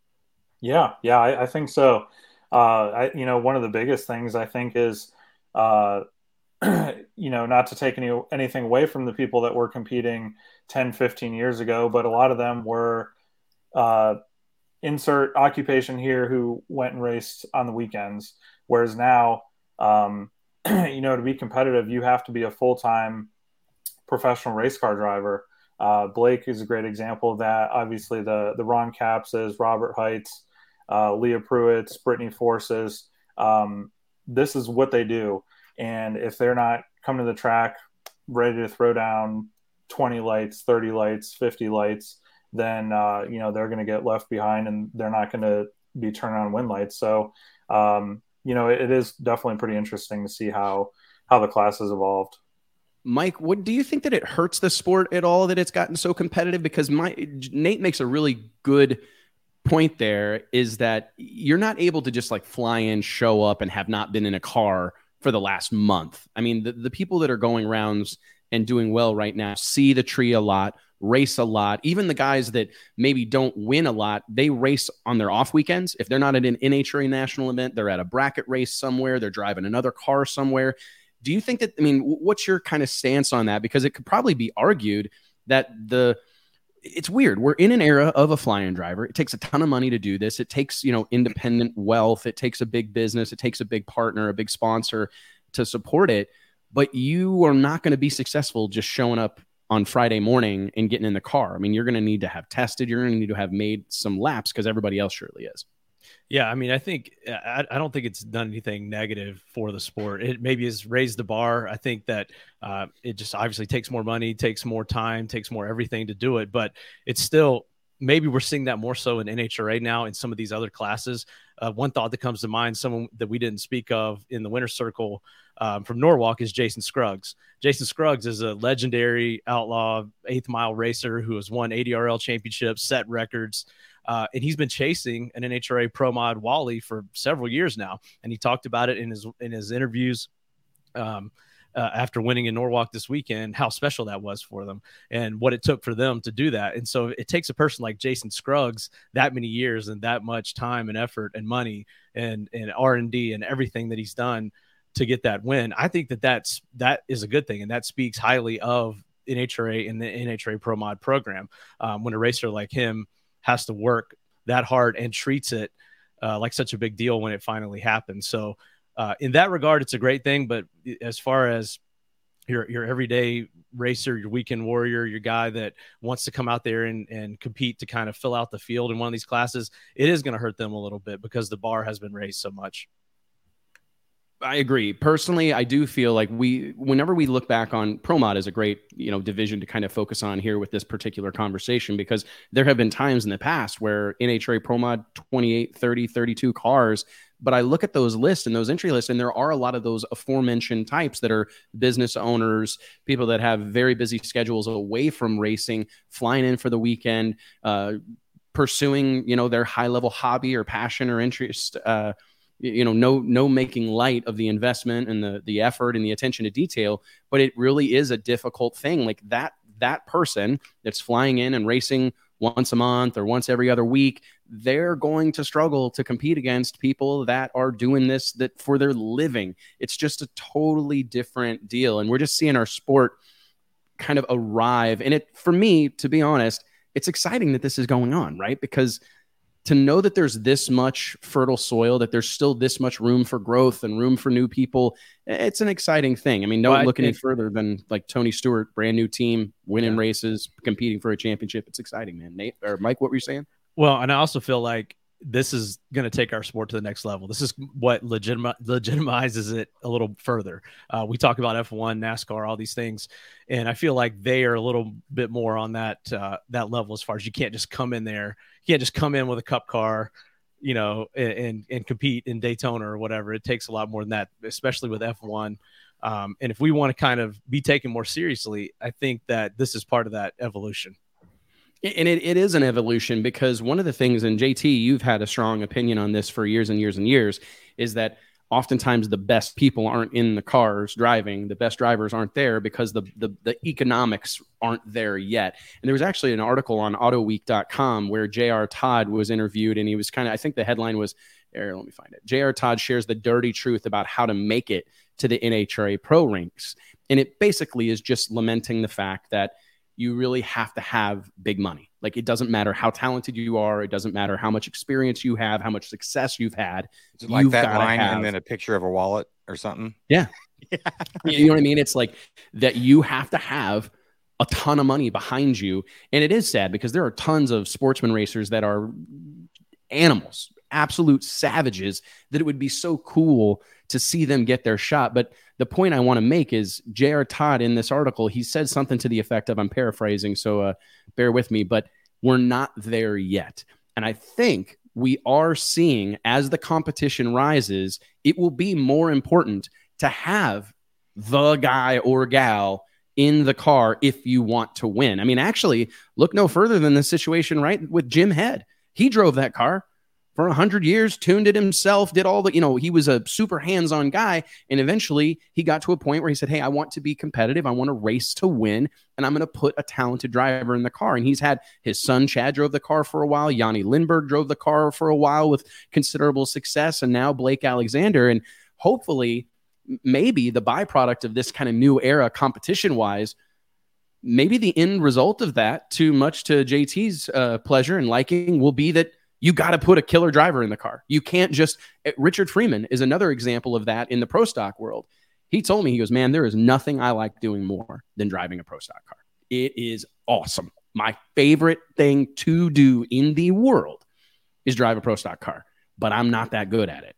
Yeah, yeah, I, I think so. Uh, I, you know, one of the biggest things I think is, uh, you know, not to take any anything away from the people that were competing ten, fifteen years ago, but a lot of them were uh, insert occupation here who went and raced on the weekends. Whereas now, um, you know, to be competitive, you have to be a full-time professional race car driver. Uh, Blake is a great example of that. Obviously, the the Ron Capses, Robert Heights, uh, Leah Pruitt's, Brittany Forces. Um, this is what they do. And if they're not coming to the track ready to throw down twenty lights, thirty lights, fifty lights, then, uh, you know, they're going to get left behind and they're not going to be turning on win lights. So, um, you know, it, it is definitely pretty interesting to see how how the class has evolved. Mike, what do you think that it hurts the sport at all that it's gotten so competitive? Because my Nate makes a really good point there, is that you're not able to just like fly in, show up, and have not been in a car for the last month. I mean, the, the people that are going rounds and doing well right now see the tree a lot, race a lot. Even the guys that maybe don't win a lot, they race on their off weekends. If they're not at an N H R A national event, they're at a bracket race somewhere, they're driving another car somewhere. Do you think that, I mean, what's your kind of stance on that? Because it could probably be argued that the, it's weird. We're in an era of a fly-in driver. It takes a ton of money to do this. It takes, you know, independent wealth. It takes a big business. It takes a big partner, a big sponsor to support it. But you are not going to be successful just showing up on Friday morning and getting in the car. I mean, you're going to need to have tested. You're going to need to have made some laps because everybody else surely is. Yeah, I mean, I think I, I don't think it's done anything negative for the sport. It maybe has raised the bar. I think that uh, it just obviously takes more money, takes more time, takes more everything to do it. But it's still, maybe we're seeing that more so in N H R A now in some of these other classes. Uh, one thought that comes to mind, someone that we didn't speak of in the winner's circle um, from Norwalk, is Jason Scruggs. Jason Scruggs is a legendary outlaw eighth mile racer who has won A D R L championships, set records. Uh, and he's been chasing an N H R A Pro Mod Wally for several years now. And he talked about it in his, in his interviews um, uh, after winning in Norwalk this weekend, how special that was for them and what it took for them to do that. And so it takes a person like Jason Scruggs that many years and that much time and effort and money and, and R and D and everything that he's done to get that win. I think that that's, that is a good thing. And that speaks highly of N H R A and the N H R A Pro Mod program. Um, when a racer like him has to work that hard and treats it uh, like such a big deal when it finally happens. So uh, in that regard, it's a great thing. But as far as your, your everyday racer, your weekend warrior, your guy that wants to come out there and, and compete to kind of fill out the field in one of these classes, it is going to hurt them a little bit because the bar has been raised so much. I agree. Personally, I do feel like we, whenever we look back on Pro Mod, is a great, you know, division to kind of focus on here with this particular conversation, because there have been times in the past where N H R A Pro Mod twenty-eight, thirty, thirty-two cars. But I look at those lists and those entry lists, and there are a lot of those aforementioned types that are business owners, people that have very busy schedules away from racing, flying in for the weekend, uh, pursuing, you know, their high level hobby or passion or interest, uh, you know, no, no making light of the investment and the, the effort and the attention to detail, but it really is a difficult thing. Like that, that person that's flying in and racing once a month or once every other week, they're going to struggle to compete against people that are doing this that for their living. It's just a totally different deal. And we're just seeing our sport kind of arrive. And it, for me, to be honest, it's exciting that this is going on, right? Because to know that there's this much fertile soil, that there's still this much room for growth and room for new people, it's an exciting thing. I mean, don't well, look I, any further than like Tony Stewart, brand new team, winning yeah. races, competing for a championship. It's exciting, man. Nate or Mike, what were you saying? Well, and I also feel like this is going to take our sport to the next level. This is what legitima- legitimizes it a little further. Uh, we talk about F one, NASCAR, all these things, and I feel like they are a little bit more on that uh, that level as far as you can't just come in there. You can't just come in with a cup car, you know, and, and, and compete in Daytona or whatever. It takes a lot more than that, especially with F one. Um, and if we want to kind of be taken more seriously, I think that this is part of that evolution. And it, it is an evolution, because one of the things, and J T, you've had a strong opinion on this for years and years and years, is that oftentimes the best people aren't in the cars driving. The best drivers aren't there because the, the, the economics aren't there yet. And there was actually an article on auto week dot com where J R Todd was interviewed, and he was kind of, I think the headline was, here, let me find it. J R Todd shares the dirty truth about how to make it to the N H R A Pro ranks. And it basically is just lamenting the fact that you really have to have big money. Like, it doesn't matter how talented you are. It doesn't matter how much experience you have, how much success you've had. Is it like that line have... and then a picture of a wallet or something? Yeah. yeah. You know what I mean? It's like that you have to have a ton of money behind you. And it is sad because there are tons of sportsman racers that are animals, absolute savages, that it would be so cool to see them get their shot. But the point I want to make is J R Todd in this article, he said something to the effect of, I'm paraphrasing, so uh, bear with me, but we're not there yet. And I think we are seeing as the competition rises, it will be more important to have the guy or gal in the car if you want to win. I mean, actually, look no further than the situation, right, with Jim Head. He drove that car for one hundred years, tuned it himself, did all the, you know, he was a super hands-on guy. And eventually he got to a point where he said, hey, I want to be competitive. I want to race to win. And I'm going to put a talented driver in the car. And he's had his son, Chad, drove the car for a while. Yanni Lindbergh drove the car for a while with considerable success. And now Blake Alexander. And hopefully maybe the byproduct of this kind of new era competition-wise, maybe the end result of that, too much to J T's uh, pleasure and liking, will be that you got to put a killer driver in the car. You can't just... Richard Freeman is another example of that in the pro stock world. He told me, he goes, man, there is nothing I like doing more than driving a pro stock car. It is awesome. My favorite thing to do in the world is drive a pro stock car, but I'm not that good at it.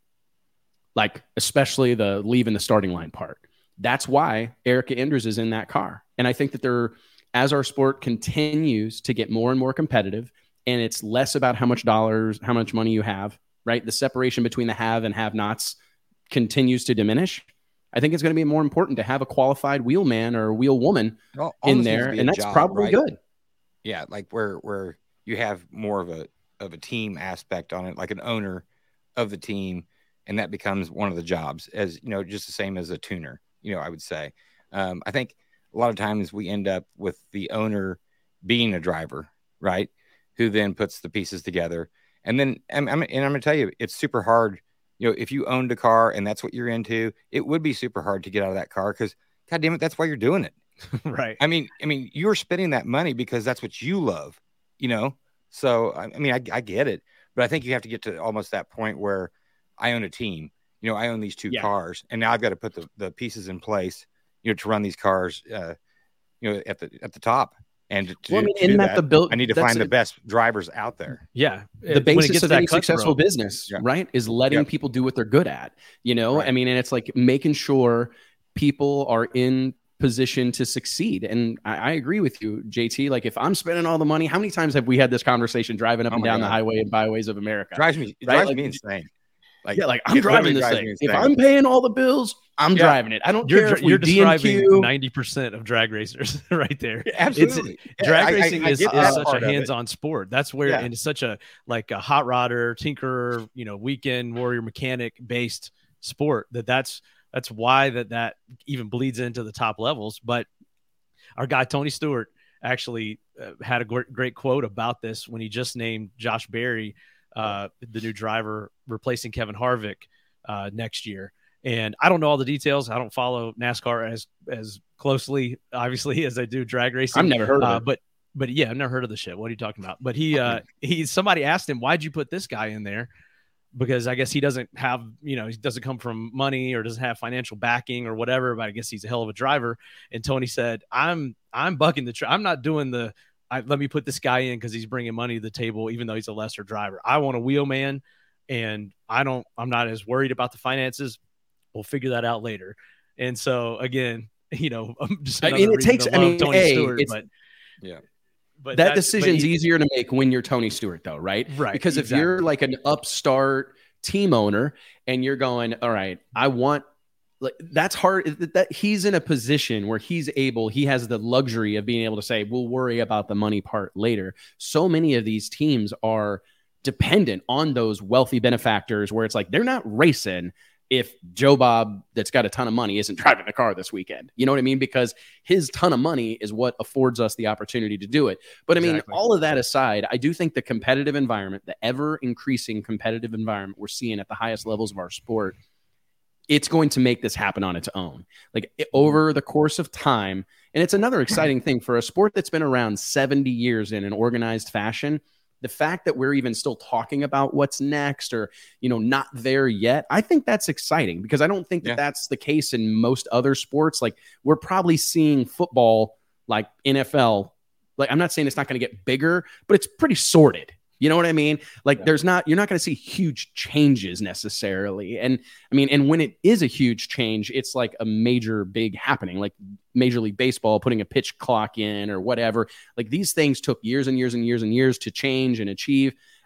Like, especially the leaving the starting line part. That's why Erica Enders is in that car. And I think that there, as our sport continues to get more and more competitive, and it's less about how much dollars, how much money you have, right? The separation between the have and have nots continues to diminish. I think it's going to be more important to have a qualified wheelman or wheel woman well, in there. And that's job, probably right? good. Yeah. Like where, where you have more of a, of a team aspect on it, like an owner of the team. And that becomes one of the jobs, as, you know, just the same as a tuner, you know, I would say. Um, I think a lot of times we end up with the owner being a driver, right? Who then puts the pieces together. And then, I'm, I'm, and I'm going to tell you, it's super hard. You know, if you owned a car and that's what you're into, it would be super hard to get out of that car because, God damn it, that's why you're doing it. Right. I mean, I mean, you're spending that money because that's what you love, you know? So, I, I mean, I, I get it, but I think you have to get to almost that point where I own a team, you know, I own these two yeah. cars, and now I've got to put the, the pieces in place, you know, to run these cars, uh, you know, at the, at the top. And to, well, I mean, to do that, that, the build, I need to find the best drivers out there. Yeah. The basis of any successful road. business, yeah. right, is letting yep. people do what they're good at, you know? Right. I mean, and it's like making sure people are in position to succeed. And I, I agree with you, J T. Like, if I'm spending all the money, how many times have we had this conversation driving up oh and down God. the highway and byways of America? Drives me, it right? drives like, me insane. Like, yeah, like I'm driving this thing. If I'm paying all the bills, I'm yeah. driving it. I don't you're, care if you're we describing ninety percent of drag racers right there. Absolutely. It's, drag I, racing I, I is, is such a it. hands-on sport. That's where, yeah. and it's such a, like a hot rodder, tinkerer, you know, weekend warrior mechanic based sport that that's, that's why that, that even bleeds into the top levels. But our guy, Tony Stewart, actually uh, had a great, great quote about this when he just named Josh Berry uh, the new driver replacing Kevin Harvick uh, next year. And I don't know all the details. I don't follow NASCAR as, as closely, obviously, as I do drag racing. I've never heard of uh, it. But, but yeah, I've never heard of the shit. What are you talking about? But he, uh, he, somebody asked him, why'd you put this guy in there? Because I guess he doesn't have, you know, he doesn't come from money or doesn't have financial backing or whatever, but I guess he's a hell of a driver. And Tony said, I'm, I'm bucking the, tr- I'm not doing the, I, let me put this guy in because he's bringing money to the table, even though he's a lesser driver. I want a wheel man, and I don't, I'm not as worried about the finances. We'll figure that out later. And so again, you know, just I mean, it takes, I mean, Tony a, Stewart, it's, but yeah, but that decision's but he, easier to make when you're Tony Stewart, though, right? Right. Because if exactly. you're like an upstart team owner and you're going, all right, I want, like, that's hard. That he's in a position where he's able, he has the luxury of being able to say, we'll worry about the money part later. So many of these teams are dependent on those wealthy benefactors where it's like, they're not racing if Joe Bob, that's got a ton of money, isn't driving the car this weekend. You know what I mean? Because his ton of money is what affords us the opportunity to do it. But I mean, exactly. all of that aside, I do think the competitive environment, the ever increasing competitive environment we're seeing at the highest levels of our sport, it's going to make this happen on its own. Like it, over the course of time. And it's another exciting thing for a sport that's been around seventy years in an organized fashion. The fact that we're even still talking about what's next or, you know, not there yet, I think that's exciting because I don't think that yeah. that's the case in most other sports. Like we're probably seeing football, like N F L. Like, I'm not saying it's not going to get bigger, but it's pretty sorted. You know what I mean? Like yeah. there's not, you're not going to see huge changes necessarily. And I mean, and when it is a huge change, it's like a major big happening, like Major League Baseball putting a pitch clock in or whatever. Like these things took years and years and years and years to change and achieve.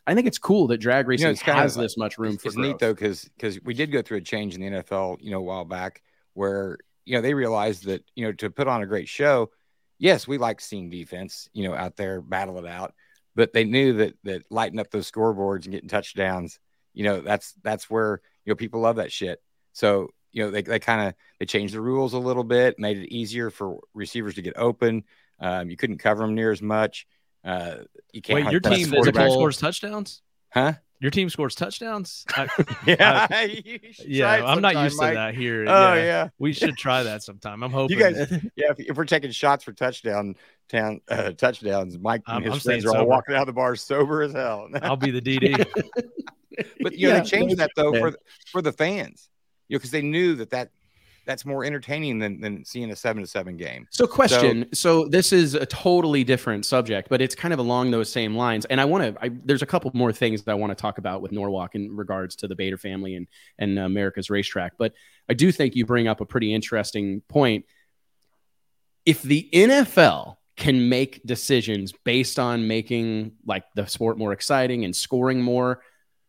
I think it's cool that drag racing you know, it's kind has of, this much room it's, for it's growth. neat though, because because we did go through a change in the N F L, you know, a while back, where you know they realized that you know to put on a great show, yes, we like seeing defense, you know, out there battle it out, but they knew that that lighting up those scoreboards and getting touchdowns, you know, that's that's where you know people love that shit. So you know they they kind of they changed the rules a little bit, made it easier for receivers to get open. Um, you couldn't cover them near as much. Uh, you can't. Wait, your team, your team scores touchdowns? Huh? Your team scores touchdowns? I, yeah, I, yeah. I'm not used Mike. to that here. Oh yeah. yeah, we should try that sometime. I'm hoping. You guys, yeah. If, if we're taking shots for touchdown, town uh, touchdowns, Mike and I'm, his I'm friends are sober. all walking out of the bar sober as hell. I'll be the D D. But you know, Yeah, they changed no that though shit. for for the fans, you know, because they knew that that that's more entertaining than than seeing a seven to seven game. So question, so, so this is a totally different subject, but it's kind of along those same lines. And I want to, there's a couple more things that I want to talk about with Norwalk in regards to the Bader family and, and America's Racetrack. But I do think you bring up a pretty interesting point. If the N F L can make decisions based on making like the sport more exciting and scoring more,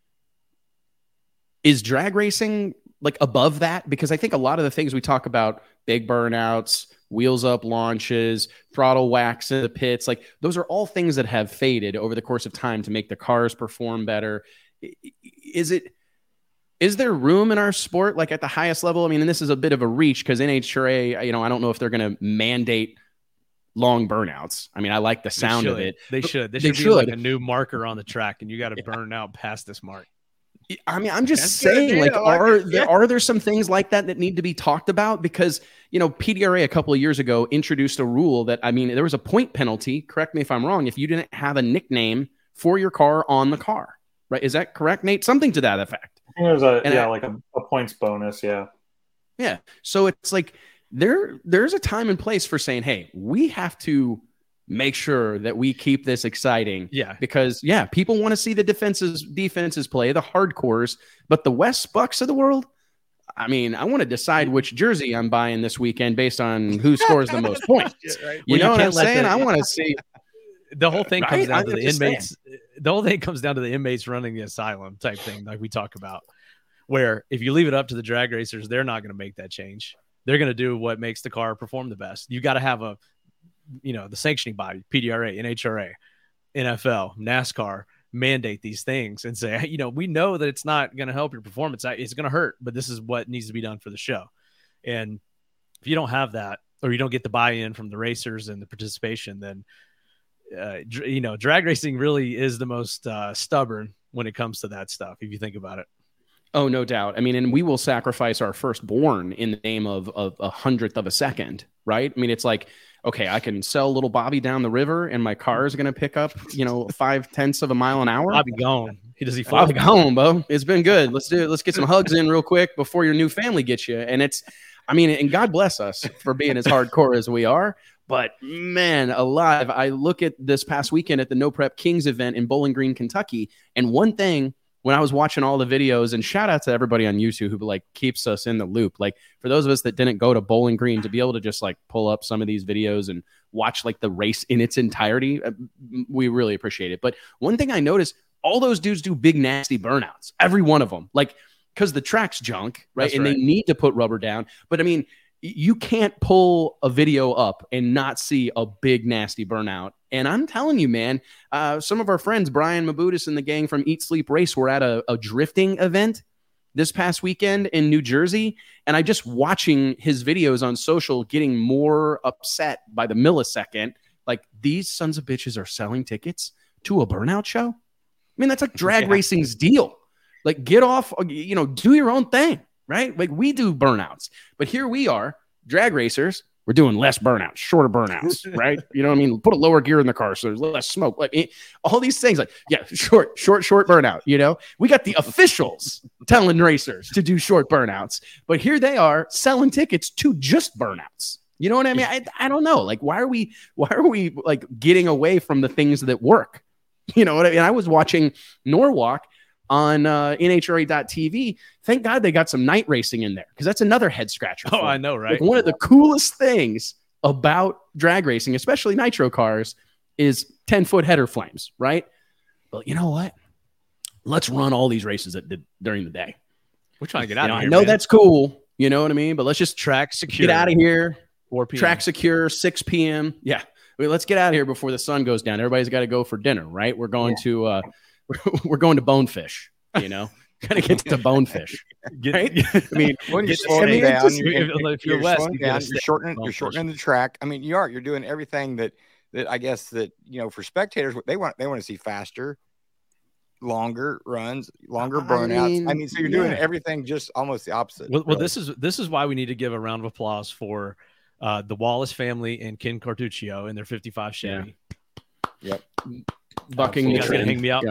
is drag racing like above that? Because I think a lot of the things we talk about, big burnouts, wheels up launches, throttle wax in the pits, like those are all things that have faded over the course of time to make the cars perform better. Is it, is there room in our sport, like at the highest level? I mean, and this is a bit of a reach because N H R A, you know, I don't know if they're going to mandate long burnouts. I mean, I like the sound of it. They should. They They should be should. like a new marker on the track, and you got to Yeah. burn out past this mark. I mean, I'm just That's saying, good, like, yeah, I like are it. there Yeah. are there some things like that that need to be talked about? Because, you know, P D R A a couple of years ago introduced a rule that, I mean, there was a point penalty, correct me if I'm wrong, if you didn't have a nickname for your car on the car, right? Is that correct, Nate? Something to that effect. I think there's a And yeah, I- like a, a points bonus. Yeah. Yeah. So it's like there there's a time and place for saying, hey, we have to make sure that we keep this exciting. Yeah. Because yeah, people want to see the defenses defenses play, the hardcores, but the West Bucks of the world, I mean, I want to decide which jersey I'm buying this weekend based on who scores the most points. Right? You Well, know you what I'm can't let saying? the- I want to see. The whole thing Right? comes down I'm to the just inmates. The whole thing comes down to the inmates running the asylum type thing, like we talk about, where if you leave it up to the drag racers, they're not going to make that change. They're going to do what makes the car perform the best. You got to have a, you know, the sanctioning body, P D R A, N H R A, N F L, NASCAR, mandate these things and say, you know, we know that it's not going to help your performance. It's going to hurt, but this is what needs to be done for the show. And if you don't have that, or you don't get the buy-in from the racers and the participation, then, uh, dr- you know, drag racing really is the most uh, stubborn when it comes to that stuff, if you think about it. Oh, no doubt. I mean, and we will sacrifice our firstborn in the name of, of a hundredth of a second, right? I mean, it's like, okay, I can sell little Bobby down the river and my car is going to pick up, you know, five tenths of a mile an hour. Bobby gone. He does he fall? Bobby, go home, Bo. It's been good. Let's do it. Let's get some hugs in real quick before your new family gets you. And it's, I mean, and God bless us for being as hardcore as we are. But man, alive, I look at this past weekend at the No Prep Kings event in Bowling Green, Kentucky. And one thing, when I was watching all the videos, and shout out to everybody on YouTube who like keeps us in the loop. Like for those of us that didn't go to Bowling Green, to be able to just like pull up some of these videos and watch like the race in its entirety, uh, we really appreciate it. But one thing I noticed, all those dudes do big nasty burnouts, every one of them, like because the track's junk, right? That's and right. they need to put rubber down. But I mean, you can't pull a video up and not see a big nasty burnout. And I'm telling you, man, uh, some of our friends, Brian Mabudis and the gang from Eat Sleep Race, were at a, a drifting event this past weekend in New Jersey. And I just watching his videos on social, getting more upset by the millisecond. Like, these sons of bitches are selling tickets to a burnout show. I mean, that's like drag Yeah. racing's deal. Like, get off, you know, do your own thing, right? Like, we do burnouts, but here we are, drag racers. We're doing less burnouts, shorter burnouts, right? You know what I mean? Put a lower gear in the car so there's less smoke. Like it, all these things, like, yeah, short, short, short burnout. You know, we got the officials telling racers to do short burnouts, but here they are selling tickets to just burnouts. You know what I mean? I, I don't know. Like, why are we, why are we like getting away from the things that work? You know what I mean? I was watching Norwalk on uh, N H R A dot T V. Thank God they got some night racing in there because that's another head scratcher. Oh, for I me. know, right? Like, one of the coolest things about drag racing, especially nitro cars, is ten foot header flames, right? But you know what? let's run all these races at the, during the day. We're trying to get out You know, of I here. know man. that's cool. You know what I mean? But let's just track secure. get out of here. four p.m. Track secure, six p.m. Yeah. I mean, let's get out of here before the sun goes down. Everybody's got to go for dinner, right? We're going yeah. to uh, we're going to Bonefish. You know, gotta get to Bonefish. Get, right? I mean, when you're get, slowing I mean, down, just, you're, you're, if you're, you're west, slowing you down, you're shortening, you're shortening the track. I mean, you are. You're doing everything that that I guess that you know for spectators, they want they want to see faster, longer runs, longer burnouts. I mean, I mean so you're doing yeah. everything just almost the opposite. Well, well, this is this is why we need to give a round of applause for uh, the Wallace family and Ken Cartuccio and their fifty-five Chevy. Yeah. Yep. Bucking the trend. Hang me up. Yeah.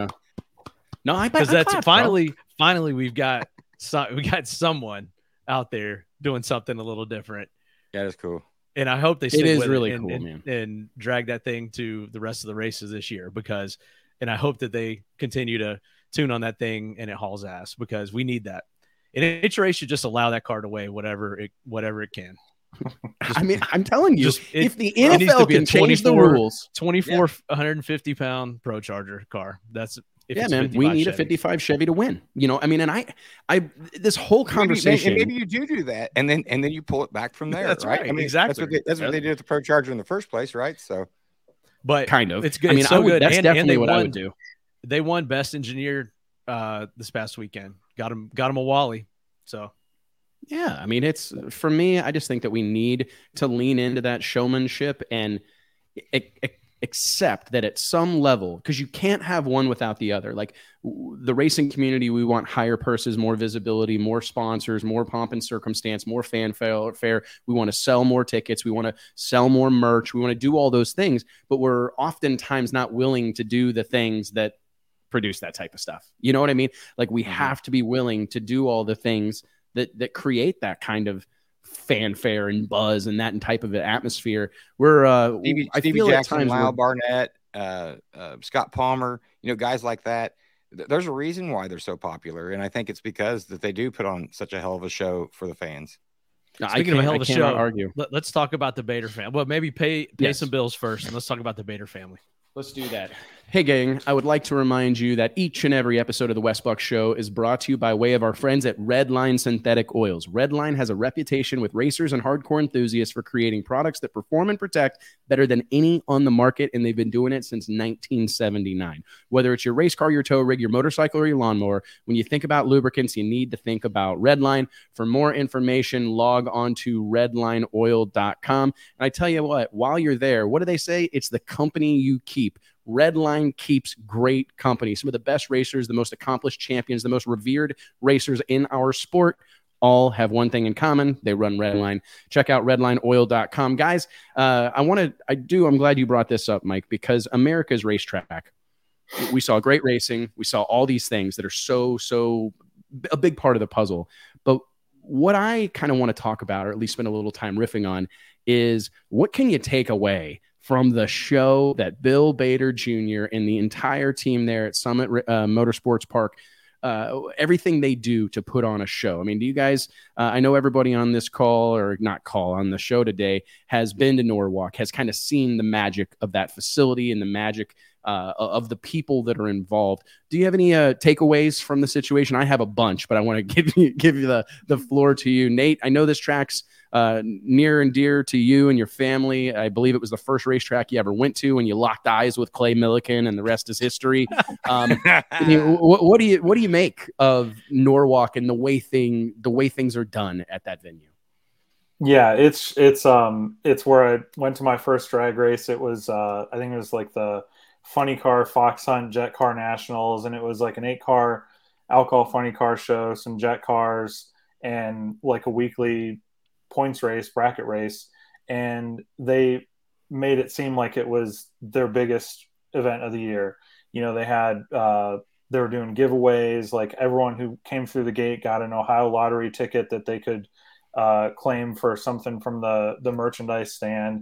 No, I because that's clap, finally, bro. finally we've got so, we got someone out there doing something a little different. Yeah, that's cool. And I hope they stick it is with really it and, cool, and, man. and drag that thing to the rest of the races this year because, and I hope that they continue to tune on that thing and it hauls ass because we need that. And H R A should just allow that car to weigh whatever it whatever it can. Just, I mean, I'm telling you, just, it, if the N F L can change the twenty-four, rules, twenty-four yeah. one hundred fifty pound Pro Charger car. That's if yeah, it's man. We need Chevy. a fifty-five Chevy to win. You know, I mean, and I, I, this whole conversation. Maybe, maybe you do do that, and then and then you pull it back from there. That's right. right. I mean, exactly. That's what they, that's what they did with the Pro Charger in the first place, right? So, but kind of. It's good. I mean, it's so I would, good. That's and, definitely and what won, I would do. They won best engineered uh, this past weekend. Got him. Got him a Wally. So. Yeah, I mean, it's for me. I just think that we need to lean into that showmanship and e- e- accept that at some level, because you can't have one without the other. Like w- the racing community, we want higher purses, more visibility, more sponsors, more pomp and circumstance, more fanfare. We want to sell more tickets. We want to sell more merch. We want to do all those things, but we're oftentimes not willing to do the things that produce that type of stuff. You know what I mean? Like we mm-hmm. have to be willing to do all the things that that create that kind of fanfare and buzz and that type of atmosphere. We're uh, Stevie, I Stevie feel Jackson, at times Lyle Barnett, uh, uh, Scott Palmer, you know, guys like that. Th- there's a reason why they're so popular, and I think it's because that they do put on such a hell of a show for the fans. No, Speaking of a hell of a show, argue. Let, let's talk about the Bader family. Well, maybe pay pay yes. some bills first, and let's talk about the Bader family. Let's do that. Hey, gang, I would like to remind you that each and every episode of the Wes Buck Show is brought to you by way of our friends at Redline Synthetic Oils. Redline has a reputation with racers and hardcore enthusiasts for creating products that perform and protect better than any on the market, and they've been doing it since nineteen seventy-nine. Whether it's your race car, your tow rig, your motorcycle, or your lawnmower, when you think about lubricants, you need to think about Redline. For more information, log on to redline oil dot com. And I tell you what, while you're there, what do they say? It's the company you keep. Redline keeps great company. Some of the best racers, the most accomplished champions, the most revered racers in our sport all have one thing in common. They run Redline. Check out redline oil dot com. Guys, uh, I want to, I do, I'm glad you brought this up, Mike, because America's racetrack, we saw great racing. We saw all these things that are so, so a big part of the puzzle. But what I kind of want to talk about, or at least spend a little time riffing on, is what can you take away from the show that Bill Bader Junior and the entire team there at Summit uh, Motorsports Park, uh, everything they do to put on a show. I mean, do you guys, uh, I know everybody on this call, or not call, on the show today has been to Norwalk, has kind of seen the magic of that facility and the magic uh, of the people that are involved. Do you have any uh, takeaways from the situation? I have a bunch, but I want to give you, give you the, the floor to you. Nate, I know this track's uh, near and dear to you and your family. I believe it was the first racetrack you ever went to when you locked eyes with Clay Millican, and the rest is history. Um, I mean, what, what do you what do you make of Norwalk and the way thing the way things are done at that venue? Yeah, it's it's um it's where I went to my first drag race. It was uh, I think it was like the Funny Car Fox Hunt Jet Car Nationals, and it was like an eight car alcohol funny car show, some jet cars, and like a weekly points race, bracket race, and they made it seem like it was their biggest event of the year. You know, they had uh, they were doing giveaways. Like everyone who came through the gate got an Ohio lottery ticket that they could uh, claim for something from the the merchandise stand.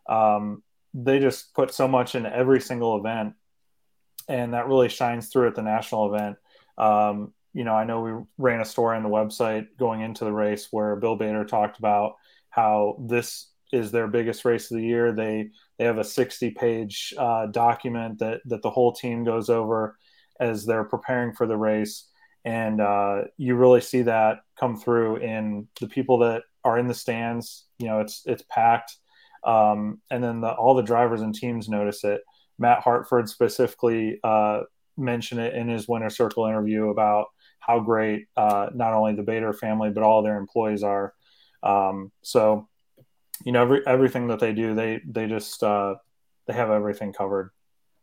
Um, they just put so much into every single event, and that really shines through at the national event. Um, you know, I know we ran a story on the website going into the race where Bill Bader talked about how this is their biggest race of the year. They they have a sixty page uh, document that that the whole team goes over as they're preparing for the race. And uh, you really see that come through in the people that are in the stands. You know, it's it's packed. Um, and then the, all the drivers and teams notice it. Matt Hartford specifically uh, mentioned it in his Winner Circle interview about how great uh, not only the Bader family, but all their employees are. Um, so, you know, every, everything that they do, they, they just, uh, they have everything covered.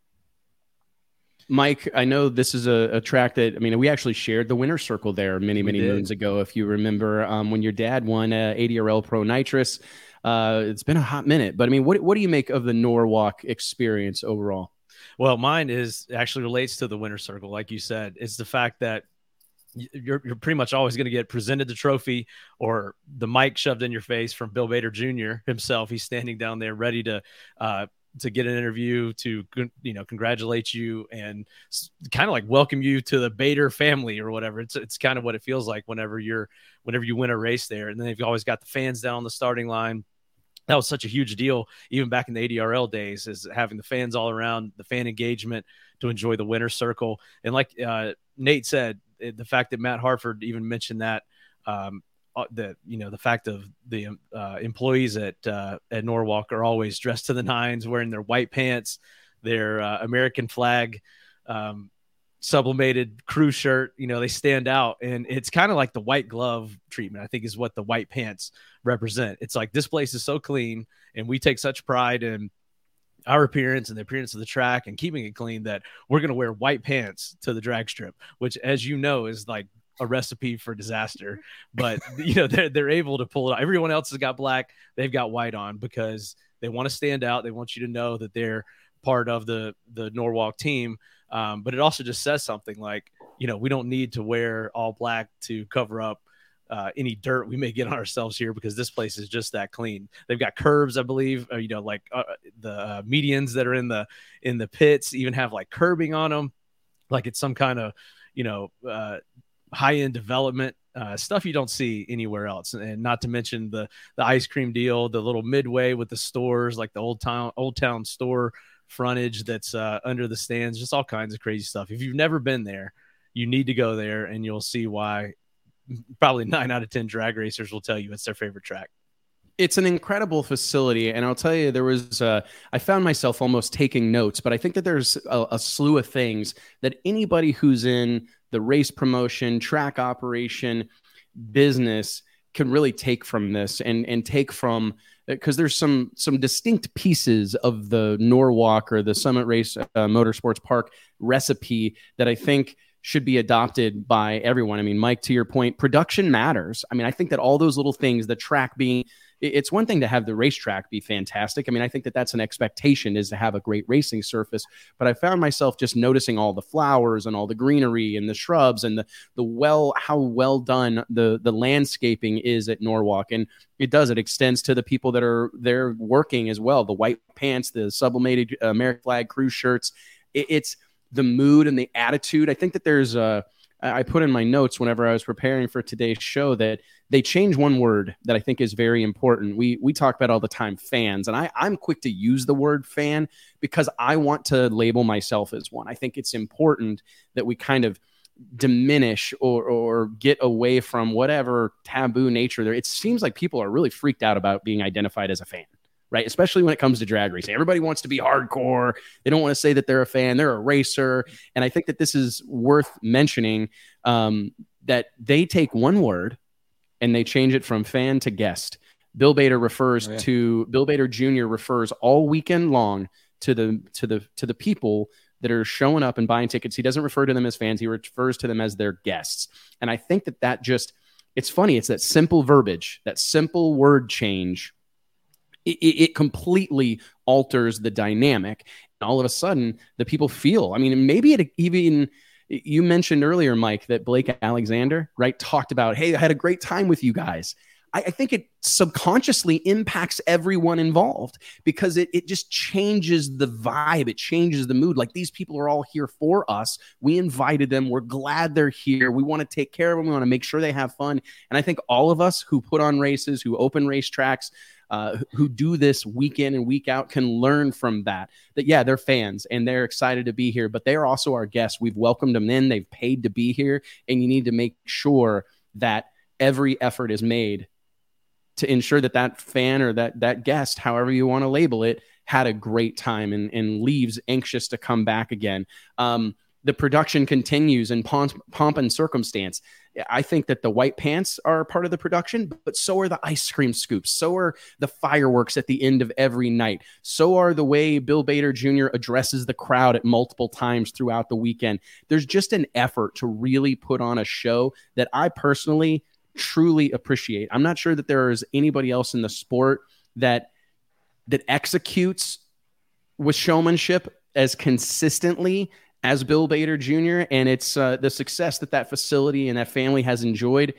Mike, I know this is a, a track that, I mean, we actually shared the Winner Circle there many, many moons ago. If you remember, um, when your dad won uh, A D R L Pro Nitrous, uh, it's been a hot minute, but I mean, what, what do you make of the Norwalk experience overall? Well, mine is actually relates to the Winner Circle. Like you said, it's the fact that you're, you're pretty much always going to get presented the trophy or the mic shoved in your face from Bill Bader Junior himself. He's standing down there ready to, uh, to get an interview, to, you know, congratulate you and kind of like welcome you to the Bader family or whatever. It's, it's kind of what it feels like whenever you're, whenever you win a race there. And then they've always got the fans down on the starting line. That was such a huge deal, even back in the A D R L days, is having the fans all around, the fan engagement to enjoy the Winner Circle. And like uh, Nate said, the fact that Matt Hartford even mentioned that, um, that, you know, the fact of the uh, employees at uh, at Norwalk are always dressed to the nines, wearing their white pants, their uh, American flag um, sublimated crew shirt. You know, they stand out, and it's kind of like the white glove treatment, I think, is what the white pants represent. It's like, this place is so clean, and we take such pride in our appearance and the appearance of the track and keeping it clean that we're going to wear white pants to the drag strip, which, as you know, is like a recipe for disaster. But you know, they're, they're able to pull it out. Everyone else has got black, they've got white on, because they want to stand out. They want you to know that they're part of the the Norwalk team. Um, but it also just says something like, you know, we don't need to wear all black to cover up uh, any dirt we may get on ourselves here, because this place is just that clean. They've got curbs, I believe, or, you know, like uh, the uh, medians that are in the in the pits even have like curbing on them, like it's some kind of, you know, uh, high-end development, uh, stuff you don't see anywhere else. And not to mention the the ice cream deal, the little midway with the stores, like the old town old town store frontage that's uh, under the stands, just all kinds of crazy stuff. If you've never been there, you need to go there, and you'll see why probably nine out of ten drag racers will tell you it's their favorite track. It's an incredible facility, and I'll tell you, there was uh, I found myself almost taking notes, but I think that there's a, a slew of things that anybody who's in the race promotion, track operation business can really take from this, and and take from, because there's some some distinct pieces of the Norwalk or the Summit Race uh, Motorsports Park recipe that I think should be adopted by everyone. I mean, Mike, to your point, production matters. I mean, I think that all those little things, the track being, it's one thing to have the racetrack be fantastic. I mean, I think that that's an expectation, is to have a great racing surface. But I found myself just noticing all the flowers and all the greenery and the shrubs and the the well, how well done the the landscaping is at Norwalk. And it does, it extends to the people that are there working as well. The white pants, the sublimated American flag crew shirts. It, it's the mood and the attitude. I think that there's a, I put in my notes whenever I was preparing for today's show that they change one word that I think is very important. We we talk about all the time, fans, and I, I'm quick to use the word fan because I want to label myself as one. I think it's important that we kind of diminish or or get away from whatever taboo nature there. It seems like people are really freaked out about being identified as a fan, right? Especially when it comes to drag racing. Everybody wants to be hardcore. They don't want to say that they're a fan. They're a racer. And I think that this is worth mentioning, um, that they take one word and they change it from fan to guest. Bill Bader refers oh, yeah. to Bill Bader Junior refers all weekend long to the to the to the people that are showing up and buying tickets. He doesn't refer to them as fans. He refers to them as their guests. And I think that that just, it's funny. It's that simple verbiage, that simple word change. It, it completely alters the dynamic. And all of a sudden, the people feel, I mean, maybe it even, you mentioned earlier, Mike, that Blake Alexander, right, talked about, hey, I had a great time with you guys. I, I think it subconsciously impacts everyone involved because it, it just changes the vibe. It changes the mood. Like, these people are all here for us. We invited them. We're glad they're here. We want to take care of them. We want to make sure they have fun. And I think all of us who put on races, who open racetracks, uh, who do this week in and week out can learn from that, that, yeah, they're fans and they're excited to be here, but they are also our guests. We've welcomed them in. They've paid to be here. And you need to make sure that every effort is made to ensure that that fan or that that guest, however you want to label it, had a great time and, and leaves anxious to come back again. Um, the production continues in pomp, pomp and circumstance. I think that the white pants are part of the production, but so are the ice cream scoops. So are the fireworks at the end of every night. So are the way Bill Bader Junior addresses the crowd at multiple times throughout the weekend. There's just an effort to really put on a show that I personally truly appreciate. I'm not sure that there is anybody else in the sport that that executes with showmanship as consistently as Bill Bader Junior And it's uh, the success that that facility and that family has enjoyed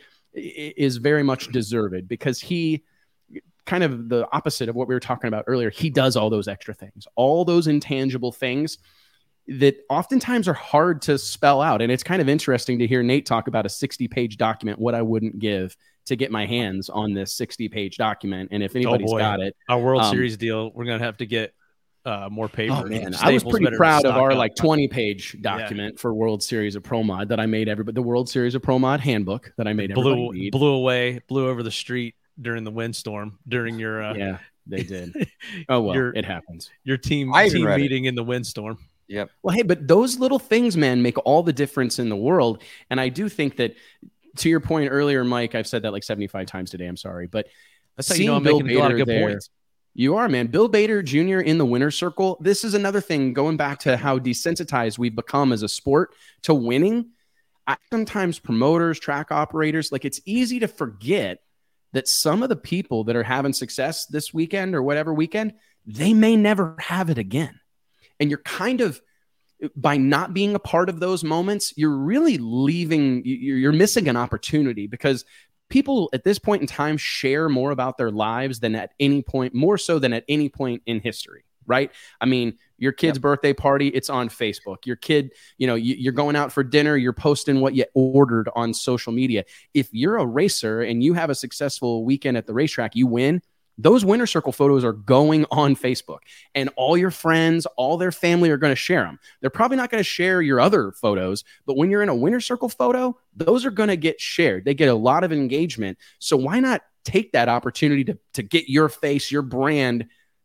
is very much deserved, because he, kind of the opposite of what we were talking about earlier, he does all those extra things, all those intangible things that oftentimes are hard to spell out. And it's kind of interesting to hear Nate talk about a sixty page document, what I wouldn't give to get my hands on this sixty page document. And if anybody's oh got it, our World um, Series deal, we're going to have to get uh, more paper. Oh man, I was pretty proud of our like twenty page document yeah. for World Series of Pro Mod that I made everybody, the World Series of Pro Mod handbook that I made everybody blew, read. blew away, blew over the street during the windstorm during your, uh, yeah, they did. Oh, well, your, it happens. Your team, I team meeting it. in the windstorm. Yep. Well, hey, but those little things, man, make all the difference in the world. And I do think that, to your point earlier, Mike, I've said that like seventy-five times today. I'm sorry, but that's how you know I'm Bill making a lot of good there, points. You are, man. Bill Bader Junior in the winner's circle. This is another thing, going back to how desensitized we've become as a sport to winning. I, sometimes promoters, track operators, like, it's easy to forget that some of the people that are having success this weekend or whatever weekend, they may never have it again. And you're kind of, by not being a part of those moments, you're really leaving, you're missing an opportunity, because people at this point in time share more about their lives than at any point, more so than at any point in history, right? I mean, your kid's yep. birthday party, it's on Facebook. Your kid, you know, you're going out for dinner, you're posting what you ordered on social media. If you're a racer and you have a successful weekend at the racetrack, you win, those winner circle photos are going on Facebook, and all your friends, all their family are going to share them. They're probably not going to share your other photos, but when you're in a winner circle photo, those are going to get shared. They get a lot of engagement. So why not take that opportunity to, to get your face, your brand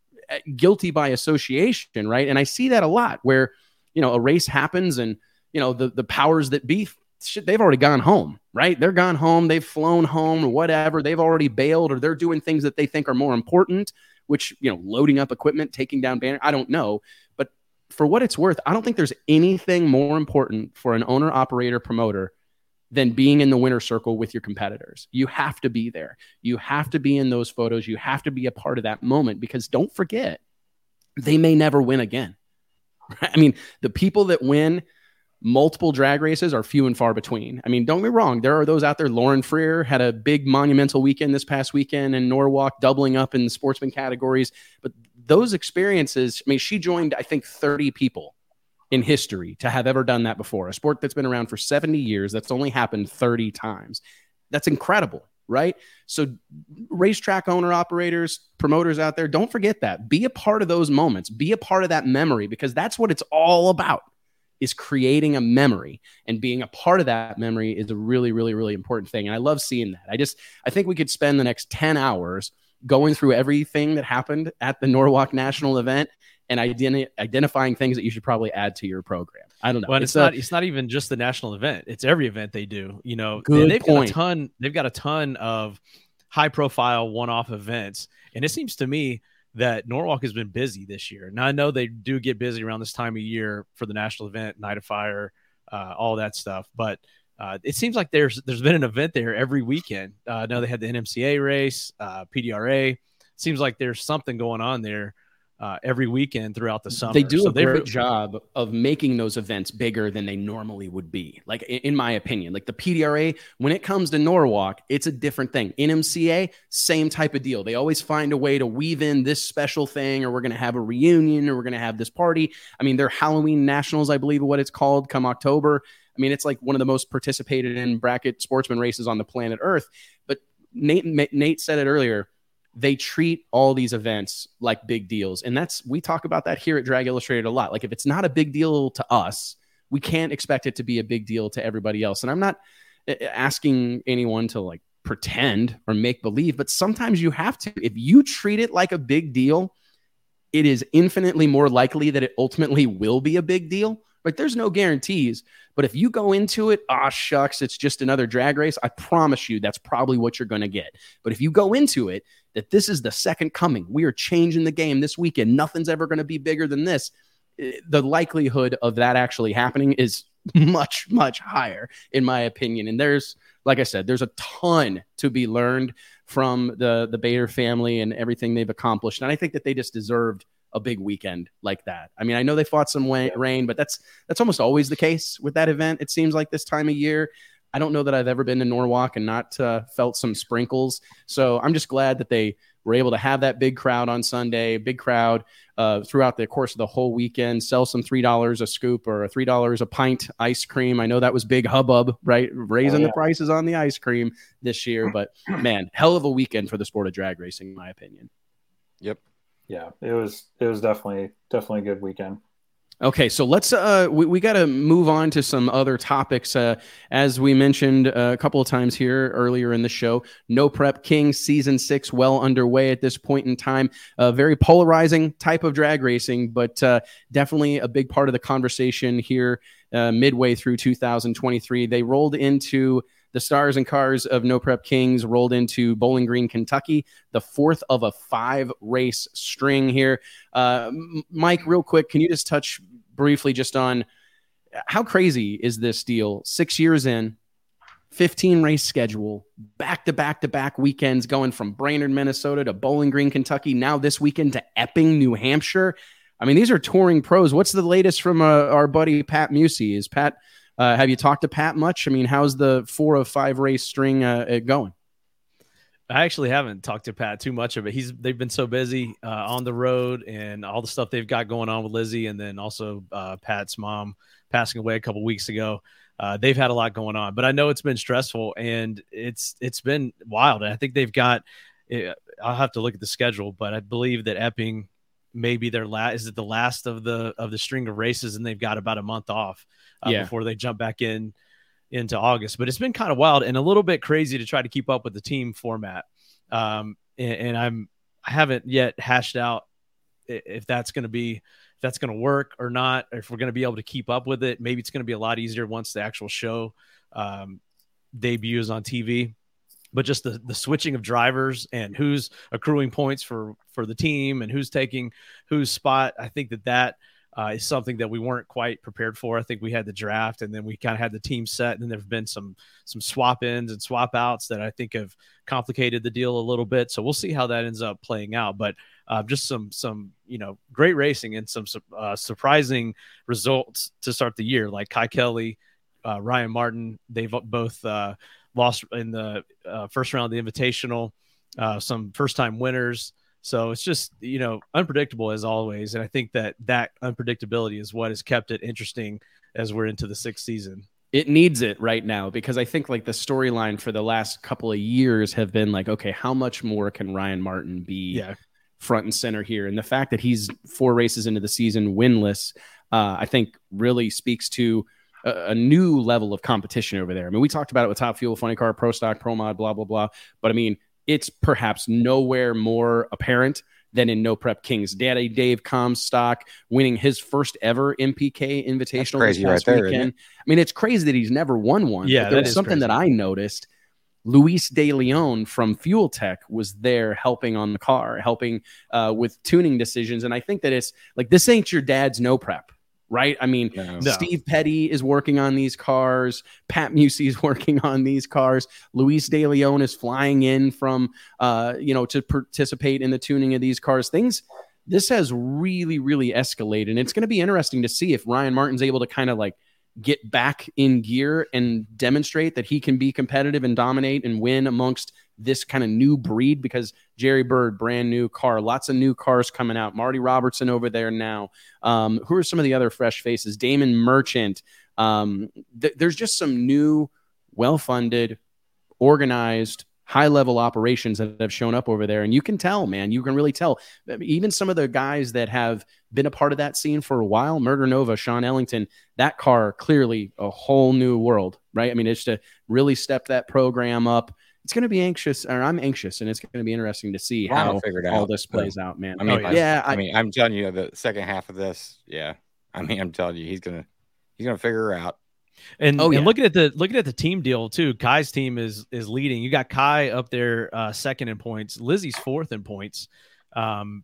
guilty by association, right? And I see that a lot where, you know, a race happens and, you know, the, the powers that be, shit, they've already gone home, right? They're gone home. They've flown home or whatever. They've already bailed, or they're doing things that they think are more important, which, you know, loading up equipment, taking down banner. I don't know. But for what it's worth, I don't think there's anything more important for an owner, operator, promoter than being in the winner circle with your competitors. You have to be there. You have to be in those photos. You have to be a part of that moment, because don't forget, they may never win again. I mean, the people that win multiple drag races are few and far between. I mean, don't get me wrong. There are those out there. Lauren Freer had a big monumental weekend this past weekend in Norwalk, doubling up in the sportsman categories. But those experiences, I mean, she joined, I think, thirty people in history to have ever done that before. A sport that's been around for seventy years, that's only happened thirty times. That's incredible, right? So racetrack owner, operators, promoters out there, don't forget that. Be a part of those moments. Be a part of that memory, because that's what it's all about, is creating a memory, and being a part of that memory is a really, really, really important thing. And I love seeing that. I just, I think we could spend the next ten hours going through everything that happened at the Norwalk National event and identi- identifying things that you should probably add to your program. I don't know. Well, it's, it's not, a, it's not even just the national event. It's every event they do, you know, good they've point. got a ton, they've got a ton of high profile one-off events. And it seems to me that Norwalk has been busy this year. Now, I know they do get busy around this time of year for the national event, Night of Fire, uh, all that stuff. But uh, it seems like there's there's been an event there every weekend. Uh, I know they had the N M C A race, uh, P D R A. Seems like there's something going on there uh, every weekend throughout the summer. They do so a they great really, job of making those events bigger than they normally would be. Like, in my opinion, like the P D R A, when it comes to Norwalk, it's a different thing. N M C A, same type of deal. They always find a way to weave in this special thing, or we're going to have a reunion, or we're going to have this party. I mean, they're Halloween Nationals, I believe, what it's called, come October. I mean, it's like one of the most participated in bracket sportsman races on the planet Earth. But Nate, Nate said it earlier. They treat all these events like big deals. And that's, we talk about that here at Drag Illustrated a lot. Like, if it's not a big deal to us, we can't expect it to be a big deal to everybody else. And I'm not asking anyone to like pretend or make believe, but sometimes you have to. If you treat it like a big deal, it is infinitely more likely that it ultimately will be a big deal. Like, there's no guarantees, but if you go into it, ah, shucks, it's just another drag race, I promise you that's probably what you're going to get. But if you go into it, that this is the second coming, we are changing the game this weekend, nothing's ever going to be bigger than this, the likelihood of that actually happening is much, much higher, in my opinion. And there's, like I said, there's a ton to be learned from the, the Bader family and everything they've accomplished. And I think that they just deserved a big weekend like that. I mean, I know they fought some wa- rain, but that's that's almost always the case with that event. It seems like this time of year. I don't know that I've ever been to Norwalk and not uh, felt some sprinkles. So I'm just glad that they were able to have that big crowd on Sunday, big crowd uh, throughout the course of the whole weekend, sell some three dollars a scoop or three dollars a pint ice cream. I know that was big hubbub, right? Raising oh, yeah. the prices on the ice cream this year. But man, hell of a weekend for the sport of drag racing, in my opinion. Yep. Yeah, it was it was definitely definitely a good weekend. Okay, so let's uh we, we got to move on to some other topics. Uh, as we mentioned uh, a couple of times here earlier in the show, No Prep Kings season six well underway at this point in time. A very polarizing type of drag racing, but uh, definitely a big part of the conversation here uh, midway through two thousand twenty-three. They rolled into the Stars and Cars of No Prep Kings, rolled into Bowling Green, Kentucky, the fourth of a five race string here. Uh, Mike, real quick, can you just touch briefly just on how crazy is this deal? Six years in, fifteen race schedule, back to back to back weekends going from Brainerd, Minnesota to Bowling Green, Kentucky. Now this weekend to Epping, New Hampshire. I mean, these are touring pros. What's the latest from uh, our buddy Pat Musey? Is Pat... Uh, have you talked to Pat much? I mean, how's the four of five race string uh, going? I actually haven't talked to Pat too much of it. He's they've been so busy uh, on the road and all the stuff they've got going on with Lizzie, and then also uh, Pat's mom passing away a couple weeks ago. Uh, they've had a lot going on, but I know it's been stressful and it's it's been wild. And I think they've got. I'll have to look at the schedule, but I believe that Epping maybe their last is it the last of the of the string of races, and they've got about a month off. Uh, yeah. Before they jump back in into August. But it's been kind of wild and a little bit crazy to try to keep up with the team format. Um, and, and I'm, I haven't yet hashed out if that's going to be, if that's going to work or not, or if we're going to be able to keep up with it. Maybe it's going to be a lot easier once the actual show um, debuts on T V. But just the, the switching of drivers and who's accruing points for, for the team and who's taking whose spot. I think that that, Uh, is something that we weren't quite prepared for. I think we had the draft and then we kind of had the team set, and then there've been some some swap ins and swap outs that I think have complicated the deal a little bit. So we'll see how that ends up playing out. But uh, just some some you know great racing and some uh, surprising results to start the year, like Kai Kelly, uh, Ryan Martin. They've both uh, lost in the uh, first round of the Invitational. Uh, some first time winners. So it's just, you know, unpredictable as always. And I think that that unpredictability is what has kept it interesting as we're into the sixth season. It needs it right now, because I think like the storyline for the last couple of years have been like, okay, how much more can Ryan Martin be yeah. front and center here? And the fact that he's four races into the season winless, uh, I think really speaks to a, a new level of competition over there. I mean, we talked about it with Top Fuel, Funny Car, Pro Stock, Pro Mod, blah, blah, blah. But I mean, it's perhaps nowhere more apparent than in No Prep Kings. Daddy Dave Comstock winning his first ever M P K Invitational this past right weekend. There, I mean, it's crazy that he's never won one. Yeah, but there that was is something crazy. that I noticed. Luis De Leon from Fuel Tech was there helping on the car, helping uh, with tuning decisions. And I think that it's like, this ain't your dad's No Prep. Right. I mean, no. Steve Petty is working on these cars. Pat Musey is working on these cars. Luis De Leon is flying in from, uh, you know, to participate in the tuning of these cars. Things, this has really, really escalated. And it's going to be interesting to see if Ryan Martin's able to kind of like get back in gear and demonstrate that he can be competitive and dominate and win amongst this kind of new breed, because Jerry Bird, brand new car, lots of new cars coming out. Marty Robertson over there now. Um, who are some of the other fresh faces? Damon Merchant. Um, th- there's just some new, well-funded, organized, high-level operations that have shown up over there. And you can tell, man, you can really tell. Even some of the guys that have been a part of that scene for a while, Murder Nova, Sean Ellington, that car, clearly a whole new world, right? I mean, it's to really step that program up. It's going to be anxious, or I'm anxious, and it's going to be interesting to see how all out. this plays out, man. I mean, oh, yeah, I, I, I mean, I'm telling you, the second half of this, yeah. I mean, I'm telling you, he's gonna he's gonna figure her out. And, oh, and yeah. looking at the looking at the team deal too, Kai's team is is leading. You got Kai up there uh, second in points. Lizzie's fourth in points, um,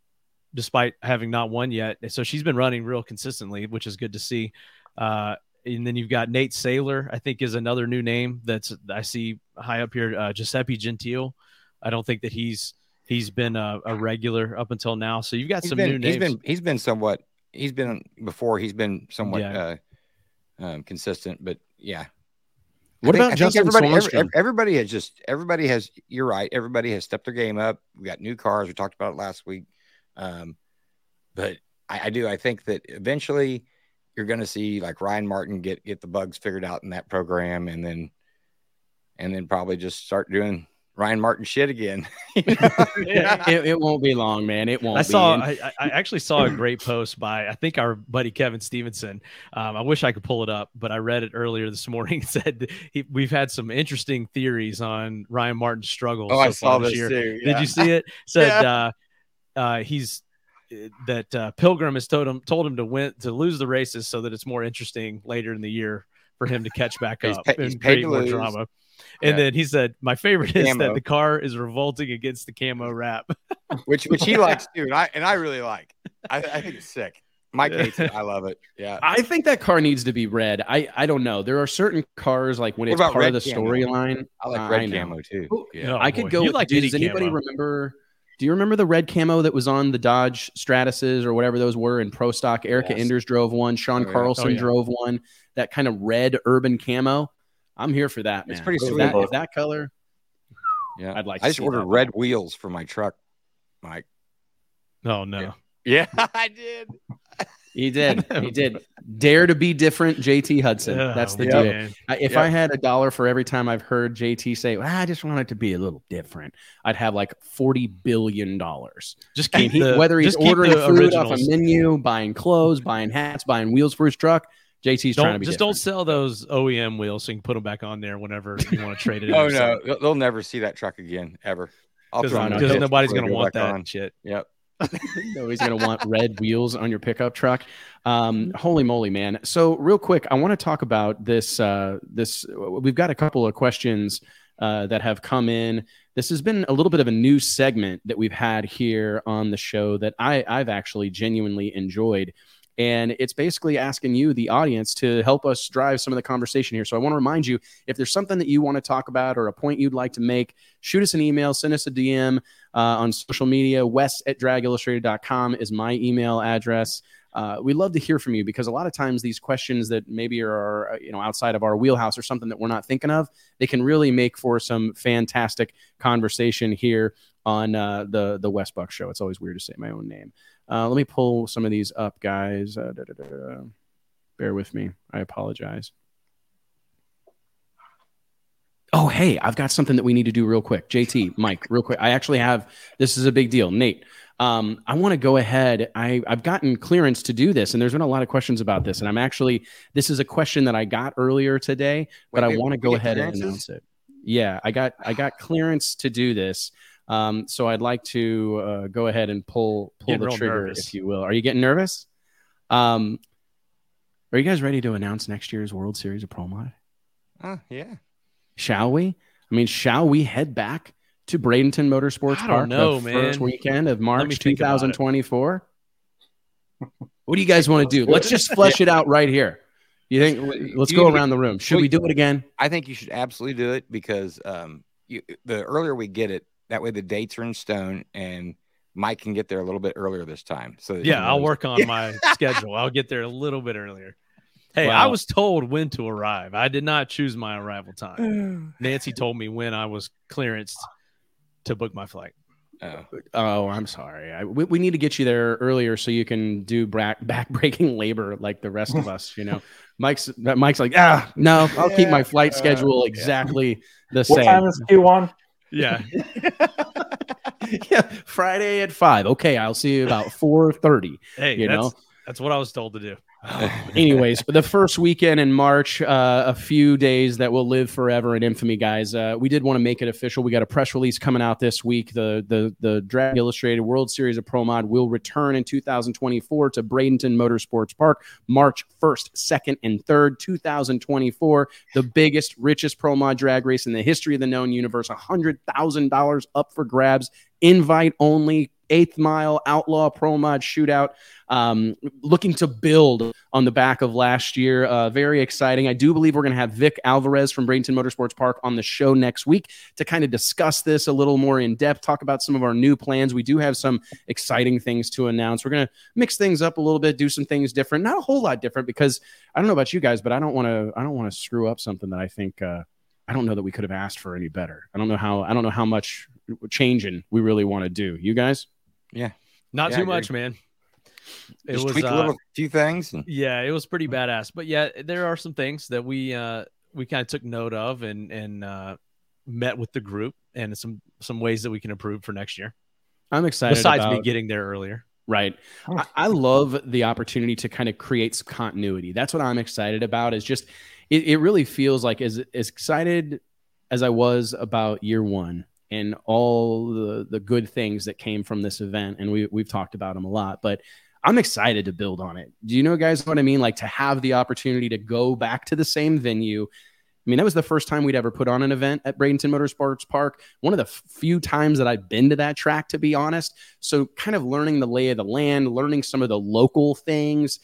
despite having not won yet. So she's been running real consistently, which is good to see. Uh, and then you've got Nate Saylor, I think, is another new name that's I see high up here. Uh, Giuseppe Gentile. I don't think that he's he's been a, a regular up until now. So you've got he's some been, new names. He's been he's been somewhat he's been before he's been somewhat Yeah. uh, um, consistent, but yeah. What I think, about I Justin think everybody? Swanstrom? Every, everybody has just everybody has. You're right. Everybody has stepped their game up. We got new cars. We talked about it last week. Um, but I, I do. I think that eventually you're going to see like Ryan Martin get get the bugs figured out in that program, and then and then probably just start doing Ryan Martin shit again. You know? yeah. it, it won't be long, man. It won't. I be. saw. And- I, I actually saw a great post by I think our buddy Kevin Stevenson. Um, I wish I could pull it up, but I read it earlier this morning. It said he, we've had some interesting theories on Ryan Martin's struggles. Oh, so I far saw this this year. too. Yeah. Did you see it? Said Yeah. uh, uh, he's that uh, Pilgrim has told him told him to win to lose the races so that it's more interesting later in the year for him to catch back He's up pa- and he's paid create to more lose. drama. And Yeah. then he said, "My favorite is Camo. that the car is revolting against the camo wrap." which which he likes too, and I and I really like. I, I think it's sick. Mike hates it. I love it. Yeah. I think that car needs to be red. I, I don't know. There are certain cars like when What it's about part of red the camo? storyline. I like I red know. camo too. Ooh, Yeah. Oh, I could boy. go. You With, like does any anybody camo. remember? Do you remember the red camo that was on the Dodge Stratuses or whatever those were in Pro Stock? Erica Yes. Enders drove one. Sean Oh, yeah. Carlson Oh, yeah. drove one. That kind of red urban camo. I'm here for that, man. It's pretty If sweet. that, if that color. Yeah. I'd like to I just see ordered that. red wheels for my truck, Mike. Oh no. Yeah, I did. He did. He did. Dare to be different, J T Hudson. Oh, That's the yeah. deal. man. I, if Yeah. I had a dollar for every time I've heard J T say, well, I just want it to be a little different, I'd have like forty billion dollars. Just I mean, keep he, the, whether he's just keep ordering the food originals. off a menu, buying clothes, buying hats, buying wheels for his truck, J T's trying to Don't be just different. don't sell those O E M wheels so you can put them back on there whenever you want to trade it in. Oh or no, something. they'll, they'll never see that truck again ever. I'll Because throw 'em in a because ditch nobody's before gonna they go want back that on. shit. Yep. Nobody's going to want red wheels on your pickup truck. Um, holy moly, man. So real quick, I want to talk about this. Uh, this we've got a couple of questions uh, that have come in. This has been a little bit of a new segment that we've had here on the show that I, I've actually genuinely enjoyed. And it's basically asking you, the audience, to help us drive some of the conversation here. So I want to remind you, if there's something that you want to talk about or a point you'd like to make, shoot us an email, send us a D M uh, on social media. Wes at drag illustrated dot com is my email address. Uh, we love to hear from you because a lot of times these questions that maybe are you know outside of our wheelhouse or something that we're not thinking of, they can really make for some fantastic conversation here on uh, the the Wes Buck Show. It's always weird to say my own name. Uh, let me pull some of these up, guys. Uh, da, da, da, da. Bear with me. I apologize. Oh, hey, I've got something that we need to do real quick. J T, Mike, real quick. I actually have, this is a big deal. Nate, um, I want to go ahead. I, I've gotten clearance to do this, and there's been a lot of questions about this. And I'm actually, this is a question that I got earlier today, but Wait, I wait, want to we go get ahead and clearances? announce it. Yeah, I got, I got clearance to do this. Um, so I'd like to uh, go ahead and pull pull Getting the real trigger, nervous. if you will. Are you getting nervous? Um, are you guys ready to announce next year's World Series of Pro Mod? Oh yeah. Shall we? I mean, shall we head back to Bradenton Motorsports I don't Park know, the first man. weekend of me March think about it. twenty twenty-four? What do you guys want to do? Let's just flesh it out right here. You think? Let's You- go around the room. Should Well, we do it again? I think you should absolutely do it because um, you, the earlier we get it, that way the dates are in stone, and Mike can get there a little bit earlier this time. So that yeah, he I'll knows- work on my schedule. I'll get there a little bit earlier. Hey, Wow. I was told when to arrive. I did not choose my arrival time. Nancy told me when I was clearanced to book my flight. Oh. Oh, I'm sorry. I, we, we need to get you there earlier so you can do back back-breaking labor like the rest of us. You know, Mike's Mike's like, ah, no, I'll keep my flight schedule exactly the What same. time is Q one? Yeah. Yeah, Friday at five. Okay, I'll see you about four thirty. Hey, You that's, know? that's what I was told to do. Anyways, the first weekend in March, uh, a few days that will live forever in infamy, guys. Uh, we did want to make it official. We got a press release coming out this week. The the the Dragon Illustrated World Series of Pro Mod will return in two thousand twenty-four to Bradenton Motorsports Park, March first, second, and third, two thousand twenty-four. The biggest, richest Pro Mod drag race in the history of the known universe. one hundred thousand dollars up for grabs. Invite only. Eighth Mile Outlaw Pro Mod Shootout. Um, looking to build on the back of last year. Uh, very exciting. I do believe we're going to have Vic Alvarez from Bradenton Motorsports Park on the show next week to kind of discuss this a little more in depth, talk about some of our new plans. We do have some exciting things to announce. We're going to mix things up a little bit, do some things different, not a whole lot different, because I don't know about you guys, but I don't want to, I don't want to screw up something that I think, uh, I don't know that we could have asked for any better. I don't know how, I don't know how much changing we really want to do. You guys? Yeah. Not Yeah, too I agree. much, man. It Just was tweak a uh, little few things. And, yeah, it was pretty badass. But yeah, there are some things that we uh we kind of took note of and and uh met with the group and some some ways that we can improve for next year. I'm excited Besides about, me getting there earlier. Right. I, I love the opportunity to kind of create some continuity. That's what I'm excited about, is just, it, it really feels like as, as excited as I was about year one and all the, the good things that came from this event. And we, we've talked about them a lot, but I'm excited to build on it. Do you know, guys, what I mean? Like, to have the opportunity to go back to the same venue. I mean, that was the first time we'd ever put on an event at Bradenton Motorsports Park. One of the f- few times that I've been to that track, to be honest. So kind of learning the lay of the land, learning some of the local things,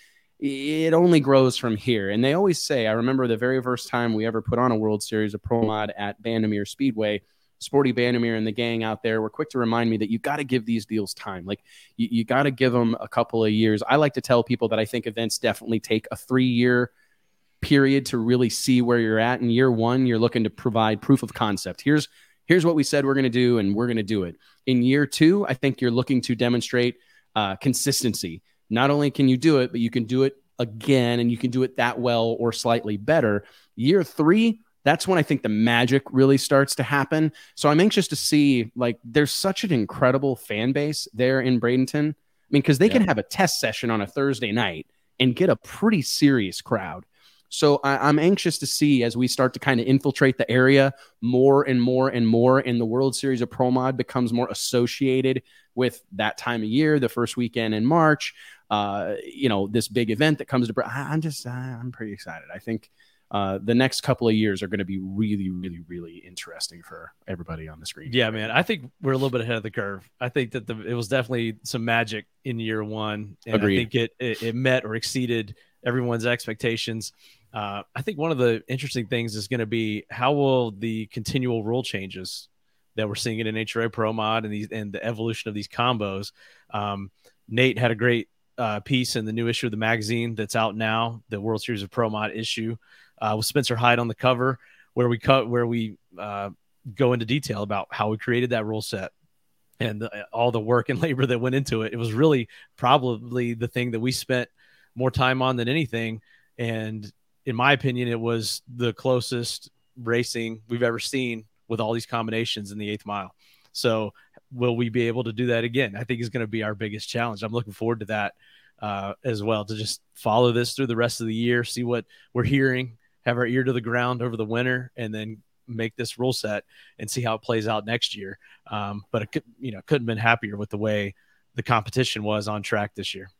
it only grows from here. And they always say, I remember the very first time we ever put on a World Series of Pro Mod at Bandamere Speedway, Sporty Bandamere and the gang out there were quick to remind me that you got to give these deals time. Like, you, you got to give them a couple of years. I like to tell people that I think events definitely take a three-year period to really see where you're at. In year one, you're looking to provide proof of concept. Here's here's what we said we're going to do, and we're going to do it. In year two, I think you're looking to demonstrate uh, consistency. Not only can you do it, but you can do it again, and you can do it that well or slightly better. Year three, that's when I think the magic really starts to happen. So I'm anxious to see, like, there's such an incredible fan base there in Bradenton. I mean, because they Yeah. can have a test session on a Thursday night and get a pretty serious crowd. So I, I'm anxious to see, as we start to kind of infiltrate the area more and more and more, and the World Series of Pro Mod becomes more associated with that time of year, the first weekend in March, uh, you know, this big event that comes to, Bra- I- I'm just, I'm pretty excited. I think uh, the next couple of years are going to be really, really, really interesting for everybody on the screen. Yeah, man. I think we're a little bit ahead of the curve. I think that the, it was definitely some magic in year one. And Agreed. I think it, it, it met or exceeded everyone's expectations. Uh, I think one of the interesting things is going to be, how will the continual rule changes that we're seeing in N H R A Pro Mod and these and the evolution of these combos. Um, Nate had a great uh, piece in the new issue of the magazine that's out now, the World Series of Pro Mod issue, uh, with Spencer Hyde on the cover, where we cut where we uh, go into detail about how we created that rule set and the, all the work and labor that went into it. It was really probably the thing that we spent more time on than anything, and in my opinion, it was the closest racing we've ever seen with all these combinations in the eighth mile. So will we be able to do that again? I think is going to be our biggest challenge. I'm looking forward to that uh, as well, to just follow this through the rest of the year, see what we're hearing, have our ear to the ground over the winter, and then make this rule set and see how it plays out next year. Um, but it could, you know, couldn't have been happier with the way the competition was on track this year.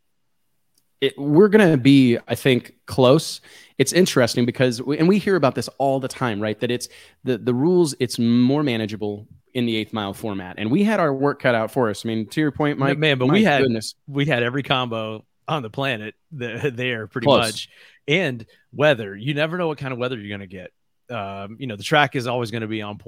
It, we're going to be, I think, close. It's interesting because, we, and we hear about this all the time, right? That it's the, the rules, it's more manageable in the eighth mile format. And we had our work cut out for us. I mean, to your point, Mike, man, but my we had, goodness. we had every combo on the planet the, there pretty Close. much. And weather, you never know what kind of weather you're going to get. Um, you know, the track is always going to be on point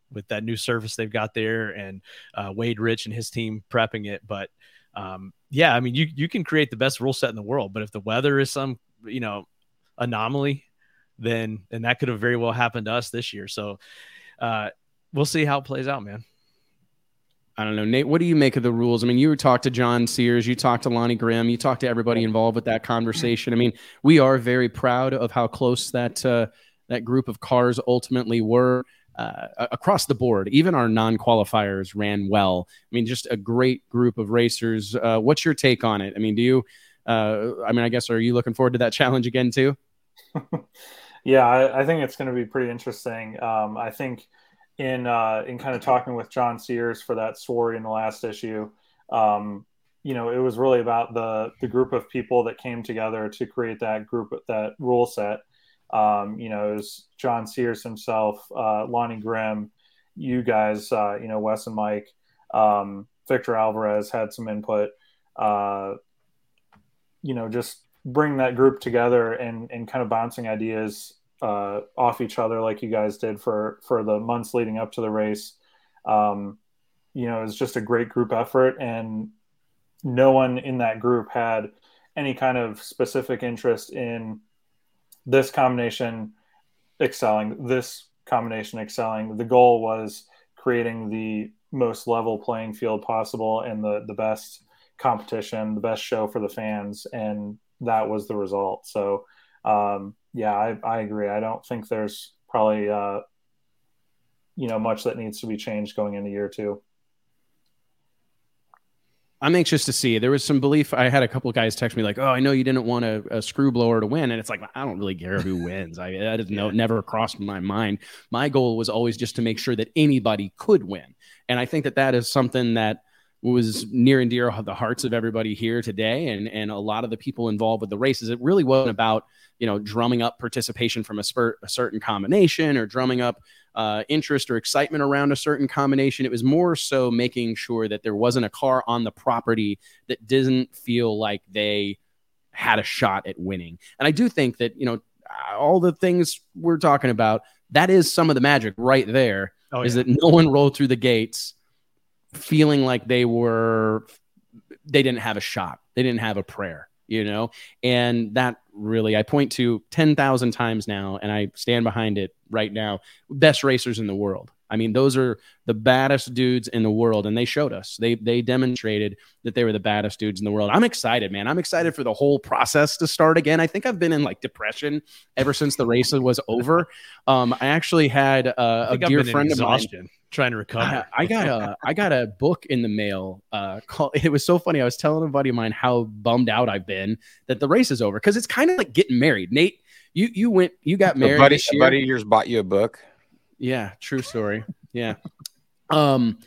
with that new surface they've got there, and uh, Wade Rich and his team prepping it. But um, yeah, I mean, you you can create the best rule set in the world, but if the weather is some you know anomaly, then and that could have very well happened to us this year. So uh, we'll see how it plays out, man. I don't know, Nate, what do you make of the rules? I mean, you talked to John Sears, you talked to Lonnie Grimm, you talked to everybody involved with that conversation. I mean, we are very proud of how close that uh, that group of cars ultimately were uh, across the board. Even our non-qualifiers ran well. I mean, just a great group of racers. Uh, what's your take on it? I mean, do you, uh, I mean, I guess, are you looking forward to that challenge again too? Yeah, I, I think it's going to be pretty interesting. Um, I think in uh, in kind of talking with John Sears for that story in the last issue, um, you know, it was really about the the group of people that came together to create that group, that rule set. Um, you know, it was John Sears himself, uh, Lonnie Grimm, you guys, uh, you know, Wes and Mike, um, Victor Alvarez had some input. Uh, you know, just bring that group together and and kind of bouncing ideas uh, off each other like you guys did for, for the months leading up to the race. Um, you know, it was just a great group effort, and no one in that group had any kind of specific interest in this combination excelling, this combination excelling. The goal was creating the most level playing field possible and the, the best competition, the best show for the fans. And that was the result. So, um, yeah, I, I agree. I don't think there's probably, uh, you know, much that needs to be changed going into year two. I'm anxious to see. There was some belief. I had a couple of guys text me like, "Oh, I know you didn't want a, a screw blower to win," and it's like, I don't really care who wins. I that is no never crossed my mind. My goal was always just to make sure that anybody could win, and I think that that is something that was near and dear to the hearts of everybody here today, and and a lot of the people involved with the races. It really wasn't about, you know, drumming up participation from a, spurt, a certain combination or drumming up uh, interest or excitement around a certain combination. It was more so making sure that there wasn't a car on the property that didn't feel like they had a shot at winning. And I do think that, you know, all the things we're talking about, that is some of the magic right there. Oh, is yeah. that no one rolled through the gates feeling like they were, they didn't have a shot. They didn't have a prayer, you know, and that really, I point to ten thousand times now, and I stand behind it right now. Best racers in the world. I mean, those are the baddest dudes in the world, and they showed us. They they demonstrated that they were the baddest dudes in the world. I'm excited, man. I'm excited for the whole process to start again. I think I've been in like depression ever since the race was over. Um, I actually had uh, a dear friend of mine trying to recover. I, I got a I got a book in the mail. Uh, called, it was so funny. I was telling a buddy of mine how bummed out I've been that the race is over, because it's kind of like getting married. Nate, you you went you got married. A buddy, this year. A buddy of yours bought you a book. Yeah, true story. Yeah. Um,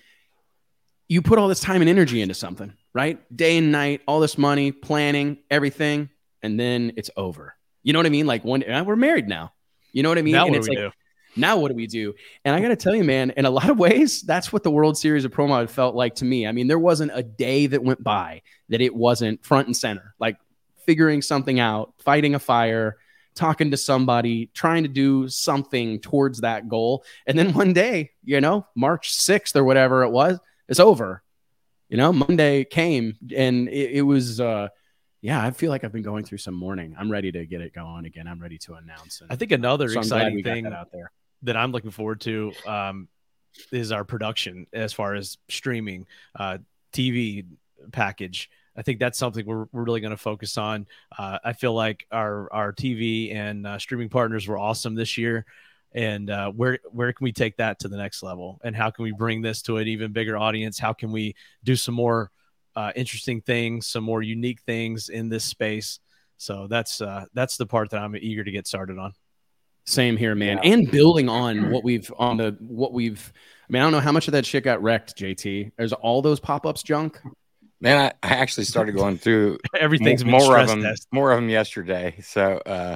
you put all this time and energy into something, right? Day and night, all this money, planning, everything, and then it's over. You know what I mean? Like one, we're married now. You know what I mean? Now and what it's do we like, do? Now what do we do? And I got to tell you, man, in a lot of ways, that's what the World Series of Pro Mod felt like to me. I mean, there wasn't a day that went by that it wasn't front and center, like figuring something out, fighting a fire, talking to somebody, trying to do something towards that goal. And then one day, you know, March sixth or whatever it was, it's over. You know, Monday came, and it, it was, uh, yeah, I feel like I've been going through some mourning. I'm ready to get it going again. I'm ready to announce. And I think another so exciting thing that out there that I'm looking forward to um, is our production as far as streaming, uh, T V package. I think that's something we're, we're really going to focus on. Uh, I feel like our, our T V and uh, streaming partners were awesome this year. And uh, where, where can we take that to the next level? And how can we bring this to an even bigger audience? How can we do some more uh, interesting things, some more unique things in this space? So that's, uh, that's the part that I'm eager to get started on. Same here, man. Yeah. And building on what we've on the, what we've, I mean, I don't know how much of that shit got wrecked, J T. There's all those pop-ups junk. Man, I, I actually started going through everything's more, been more of stress them, test. more of them yesterday. So, uh,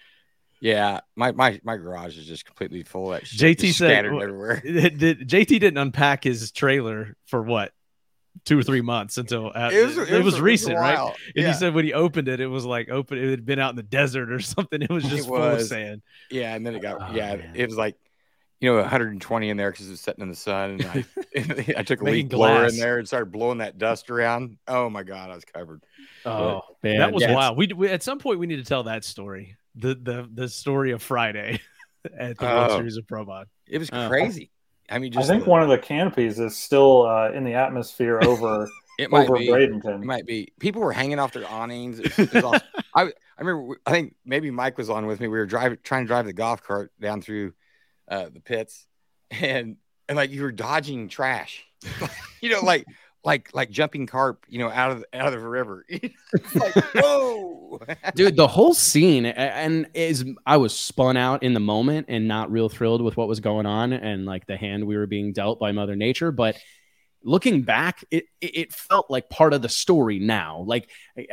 yeah, my, my, my garage is just completely full of that shit. J T just said scattered everywhere. Did, J T didn't unpack his trailer for what, two or three months until uh, it was, it, it was was recent, right? And yeah. he said when he opened it, it was like open. It had been out in the desert or something. It was just It full of was. sand. Yeah, and then it got Oh, yeah, man. it was like you know, one hundred twenty in there because it's sitting in the sun. And I, I took a Making leaf blower glass. in there and started blowing that dust around. Oh my God, I was covered. Oh, man. That was Yeah, wild. We, we at some point we need to tell that story. The the the story of Friday at the World Oh. Series of Pro Mod. It was Oh. crazy. I mean, I just think the- one of the canopies is still uh, in the atmosphere over it might over be. Bradenton. It might be. People were hanging off their awnings. It was, it was awesome. I I remember. I think maybe Mike was on with me. We were driving, trying to drive the golf cart down through uh, the pits, and and like you were dodging trash, you know, like like like jumping carp, you know, out of out of the river. It's like whoa, dude, the whole scene a- and is I was spun out in the moment and not real thrilled with what was going on and like the hand we were being dealt by Mother Nature. But looking back, it it it felt like part of the story now. Like,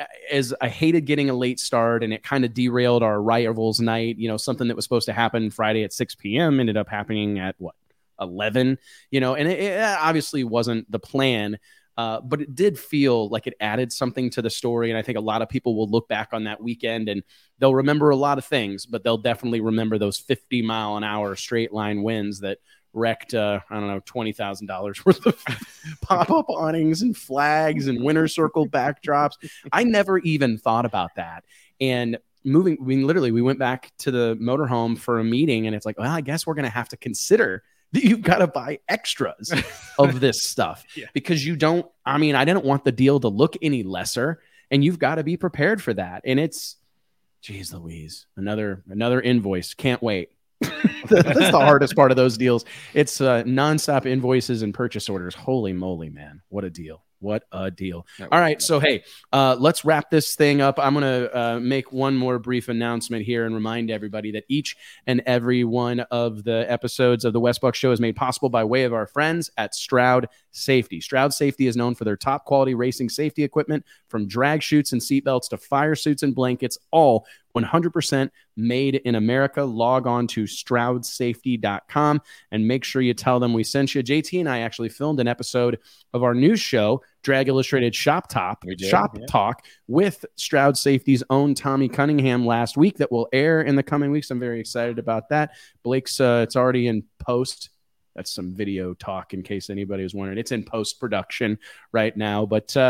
as I hated getting a late start and it kind of derailed our rivals night, you know, something that was supposed to happen Friday at six p.m. ended up happening at what, eleven, you know, and it, it obviously wasn't the plan. Uh, but it did feel like it added something to the story. And I think a lot of people will look back on that weekend and they'll remember a lot of things, but they'll definitely remember those fifty mile an hour straight line winds that wrecked, uh, I don't know, twenty thousand dollars worth of pop-up awnings and flags and winter circle backdrops. I never even thought about that. And moving, I mean, literally, we went back to the motorhome for a meeting and it's like, well, I guess we're going to have to consider that you've got to buy extras of this stuff Yeah. because you don't, I mean, I didn't want the deal to look any lesser and you've got to be prepared for that. And it's, geez Louise, another, another invoice. Can't wait. That's the hardest part of those deals. It's uh, nonstop invoices and purchase orders. Holy moly, man. What a deal. What a deal. That All was- right. So, hey, uh, let's wrap this thing up. I'm going to uh, make one more brief announcement here and remind everybody that each and every one of the episodes of the Wes Buck Show is made possible by way of our friends at Stroud Safety. Stroud Safety is known for their top quality racing safety equipment, from drag chutes and seatbelts to fire suits and blankets, all one hundred percent made in America. Log on to stroud safety dot com and make sure you tell them we sent you. J T and I actually filmed an episode of our news show, Drag Illustrated Shop Top, We did, Shop yeah. Talk, with Stroud Safety's own Tommy Cunningham last week that will air in the coming weeks. I'm very excited about that. Blake's, uh, it's already in post. That's some video talk in case anybody was wondering. It's in post production right now, but uh,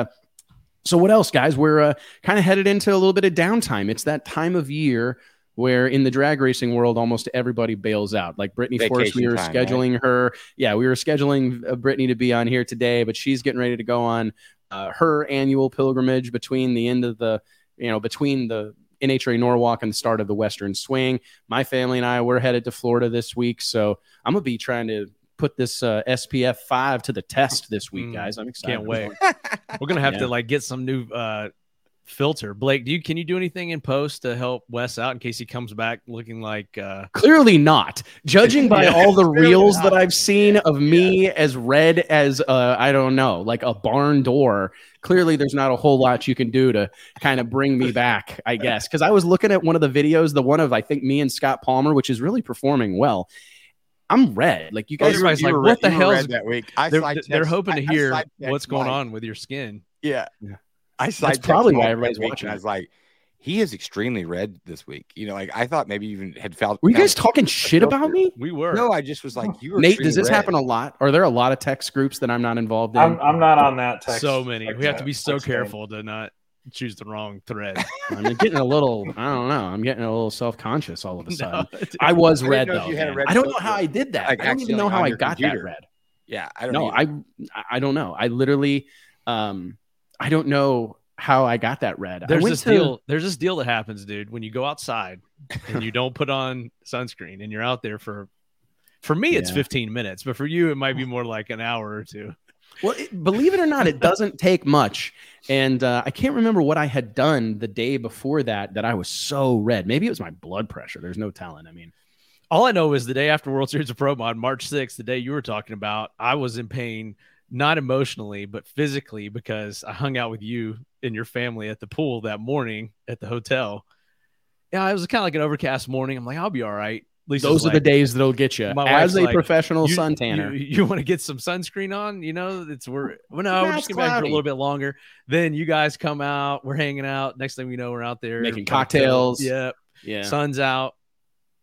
so what else, guys? We're uh, kind of headed into a little bit of downtime. It's that time of year where in the drag racing world, almost everybody bails out. Like Brittany Force, we Vacation were time, scheduling her. Yeah, we were scheduling uh, Brittany to be on here today, but she's getting ready to go on uh, her annual pilgrimage between the end of the, you know, between the N H R A Norwalk and the start of the Western Swing. My family and I, we're headed to Florida this week. So I'm going to be trying to put this uh, S P F five to the test this week, Mm, guys. I'm excited. Can't wait. We're gonna have Yeah. to like get some new uh, filter. Blake, do you can you do anything in post to help Wes out in case he comes back looking like uh, Clearly not. Judging by Yeah, all the clearly reels not. that I've seen of me as red as, uh, I don't know, like a barn door, clearly there's not a whole lot you can do to kind of bring me back, I guess. Because I was looking at one of the videos, the one of, I think, me and Scott Palmer, which is really performing well. I'm red. Like, you Oh, guys you are were- everybody's you like, were what red- the you were hell's- red that week? I they're, side they're text- hoping to I- I hear side text what's going Mike. on with your skin. Yeah, Yeah. I side probably texted why Mike everybody's that week, watching and I it. was like, he is extremely red this week. You know, like I thought maybe you even had felt. Were you guys found- talking shit about me? We were. No, I just was like, you were. Nate, does extremely this red. happen a lot? Are there a lot of text groups that I'm not involved in? I'm, I'm not on that text. so many. like We have to that be so text chain. careful to not choose the wrong thread. I'm getting a little, I don't know. I'm getting a little self-conscious all of a sudden. No, dude. I was I didn't red know if though. you had a man. red I don't know filter, how I did that. like, I don't even know accidentally how on I your got computer. that red. Yeah, I don't No, either. I I don't know. I literally, um, I don't know how I got that red. I There's went this to- deal. There's this deal that happens, dude, when you go outside and you don't put on sunscreen and you're out there for. For me, it's Yeah. fifteen minutes, but for you, it might be more like an hour or two. Well, it, believe it or not, it doesn't take much. And uh, I can't remember what I had done the day before that that I was so red. Maybe it was my blood pressure. There's no telling. I mean, All I know is the day after World Series of Pro Mod, March sixth, the day you were talking about, I was in pain, not emotionally, but physically, because I hung out with you and your family at the pool that morning at the hotel. Yeah, it was kind of like an overcast morning. I'm like, I'll be all right. At least those are it's the like, days that'll get you. My As wife's a like, professional you, sun tanner. You, you want to get some sunscreen on? You know, it's we're well, no, we're Nah, just it's gonna be back for a cloudy. little bit longer. Then you guys come out, we're hanging out. Next thing we know, we're out there Making cocktails. cocktails. Yep. yeah. Sun's out.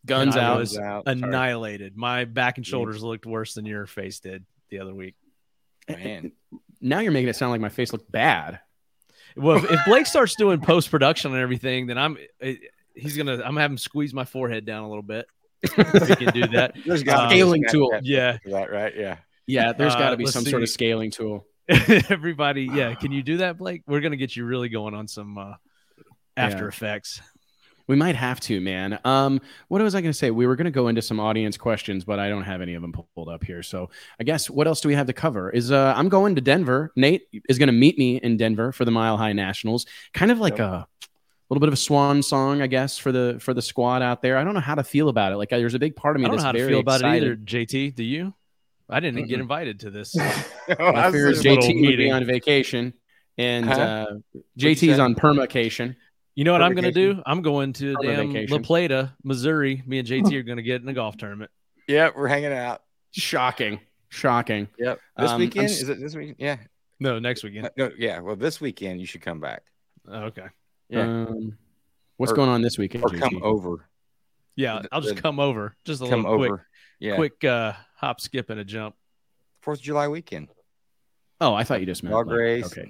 Guns And I out. was out. Sorry. annihilated. My back and shoulders looked worse than your face did the other week. Man. Now you're making it sound like my face looked bad. Well, if, if Blake starts doing post production and everything, then I'm he's gonna I'm having him squeeze my forehead down a little bit. If he can do that. There's got Uh, scaling tool. Yeah. That right. Yeah. Yeah, there's Uh, got to be let's some sort of see. scaling tool. Everybody, yeah. Can you do that, Blake? We're gonna get you really going on some uh, After Yeah. Effects. We might have to, man. Um, what was I going to say? We were going to go into some audience questions, but I don't have any of them pulled up here. So I guess what else do we have to cover? Is uh, I'm going to Denver. Nate is going to meet me in Denver for the Mile High Nationals. Kind of like Yep. a little bit of a swan song, I guess, for the for the squad out there. I don't know how to feel about it. Like, there's a big part of me I don't know that's how to very feel about excited. it either, J T. Do you? I didn't Mm-mm. get invited to this. I That's figured this J T little would be meeting. on vacation, and Huh? uh, you J T's say? on permacation. You know what For I'm going to vacation? do? I'm going to Summer damn La vacation. Plata, Missouri. Me and J T are going to get in a golf tournament. Yeah, we're hanging out. Shocking, shocking. Yep. This Um, weekend I'm s- is it this weekend? Yeah. No, next weekend. Uh, No, yeah. Well, this weekend you should come back. Oh, okay. Yeah. Um, what's Or- going on this weekend? Or J T? come over. Yeah, The- I'll just the- come over. Just a Come little quick, over. Yeah. quick uh, hop, skip, and a jump. Fourth of July weekend. Oh, I thought you just meant Dog like- race. Okay.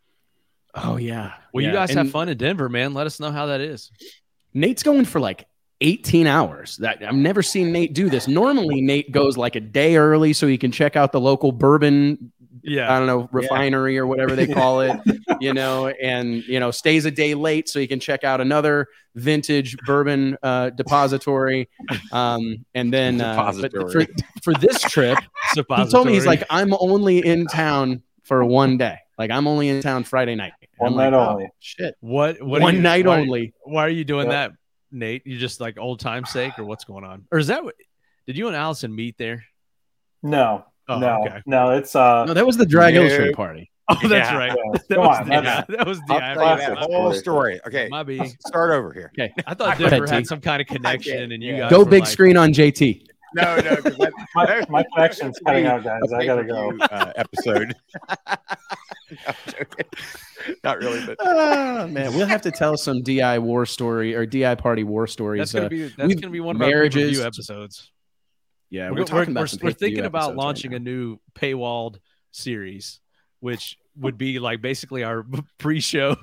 Oh yeah. Well, Yeah. you guys And have fun in Denver, man. Let us know how that is. Nate's going for like eighteen hours. That I've never seen Nate do this. Normally, Nate goes like a day early so he can check out the local bourbon. Yeah. I don't know, refinery or whatever they call it, you know, and, you know, stays a day late so he can check out another vintage bourbon uh, depository. Um, and then uh, but for, Depository. for this trip, he told me, he's like, I'm only in town for one day. Like, I'm only in town Friday night. And One I'm like, night oh, only. shit. what? What? are One you- night why- only. Why are you doing Yeah. that, Nate? You just like old time's sake, or what's going on? Or is that what? Did you and Allison meet there? No, Oh, no, okay. no. It's uh, No, that was the Drag No. Illustrated party. Oh, that's Yeah. right. yeah. That Come was on, the, that's- that was the. I'll I, tell you that classic. whole story. Okay. my B. Start over here. Okay. I thought Go ahead, Denver T. had some kind of connection, and you Yeah. guys Go were big like, screen on J T. No, no. 'cause that- my, my connection's cutting out, guys. I gotta go. pay-per-view, Uh, episode. No, I'm joking. Not really, but Oh, man, we'll have to tell some D I war story or D I party war stories. That's gonna Uh, be that's we've- gonna be one of our marriages- pay-per-view episodes. yeah, we're, we're, we're, talking about we're, some we're pay-per-view thinking about episodes right launching now. a new paywalled series, which would be like basically our pre-show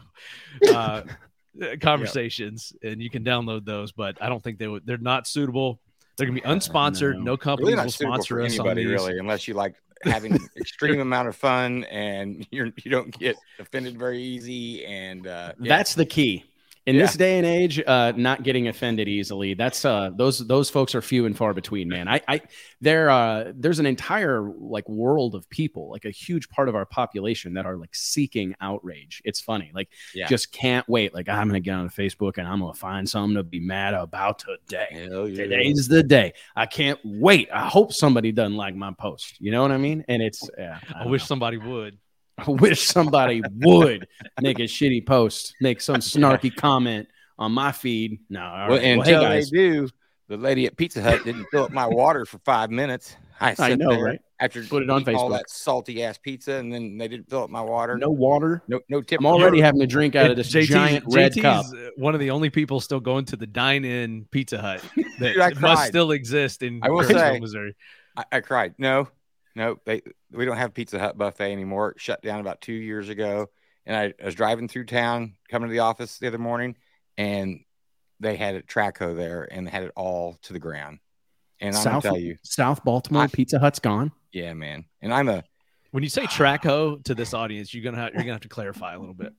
uh, conversations, and you can download those. But I don't think they would. They're not suitable. They're gonna be unsponsored. No. No, really companies not will suitable sponsor for us on anybody, these. really, unless you like having extreme amount of fun and you're you don't get offended very easy. And uh, yeah. That's the key. In Yeah. this day and age, uh, not getting offended easily. That's uh, those those folks are few and far between, man. I, I there uh, there's an entire like world of people, like a huge part of our population that are like seeking outrage. It's funny, like Yeah. just can't wait. Like, I'm gonna get on Facebook and I'm gonna find something to be mad about today. Hell yeah. Today's the day. I can't wait. I hope somebody doesn't like my post. You know what I mean? And it's yeah. I wish somebody would. I wish somebody would make a shitty post, make some snarky comment on my feed. No, all Well, right. Well, hey, until guys. they do, the lady at Pizza Hut didn't fill up my water for five minutes. I, I sat know, there right? After Put it on eating all Facebook. that salty ass pizza, and then they didn't fill up my water. No water. no, no tip. I'm already having to drink out of this J T's giant red J T's cup. one of the only people still going to the dine-in Pizza Hut that Dude, I must cried. still exist in I will Kirksville, say- Missouri. I, I cried. No, no, they we don't have Pizza Hut buffet anymore. It shut down about two years ago. And I, I was driving through town, coming to the office the other morning, and they had a Traco there, and they had it all to the ground. And I'm South, gonna tell you, South Baltimore I- Pizza Hut's gone. yeah, man. And I'm a When you say Traco to this audience, you're gonna have, you're gonna have to clarify a little bit.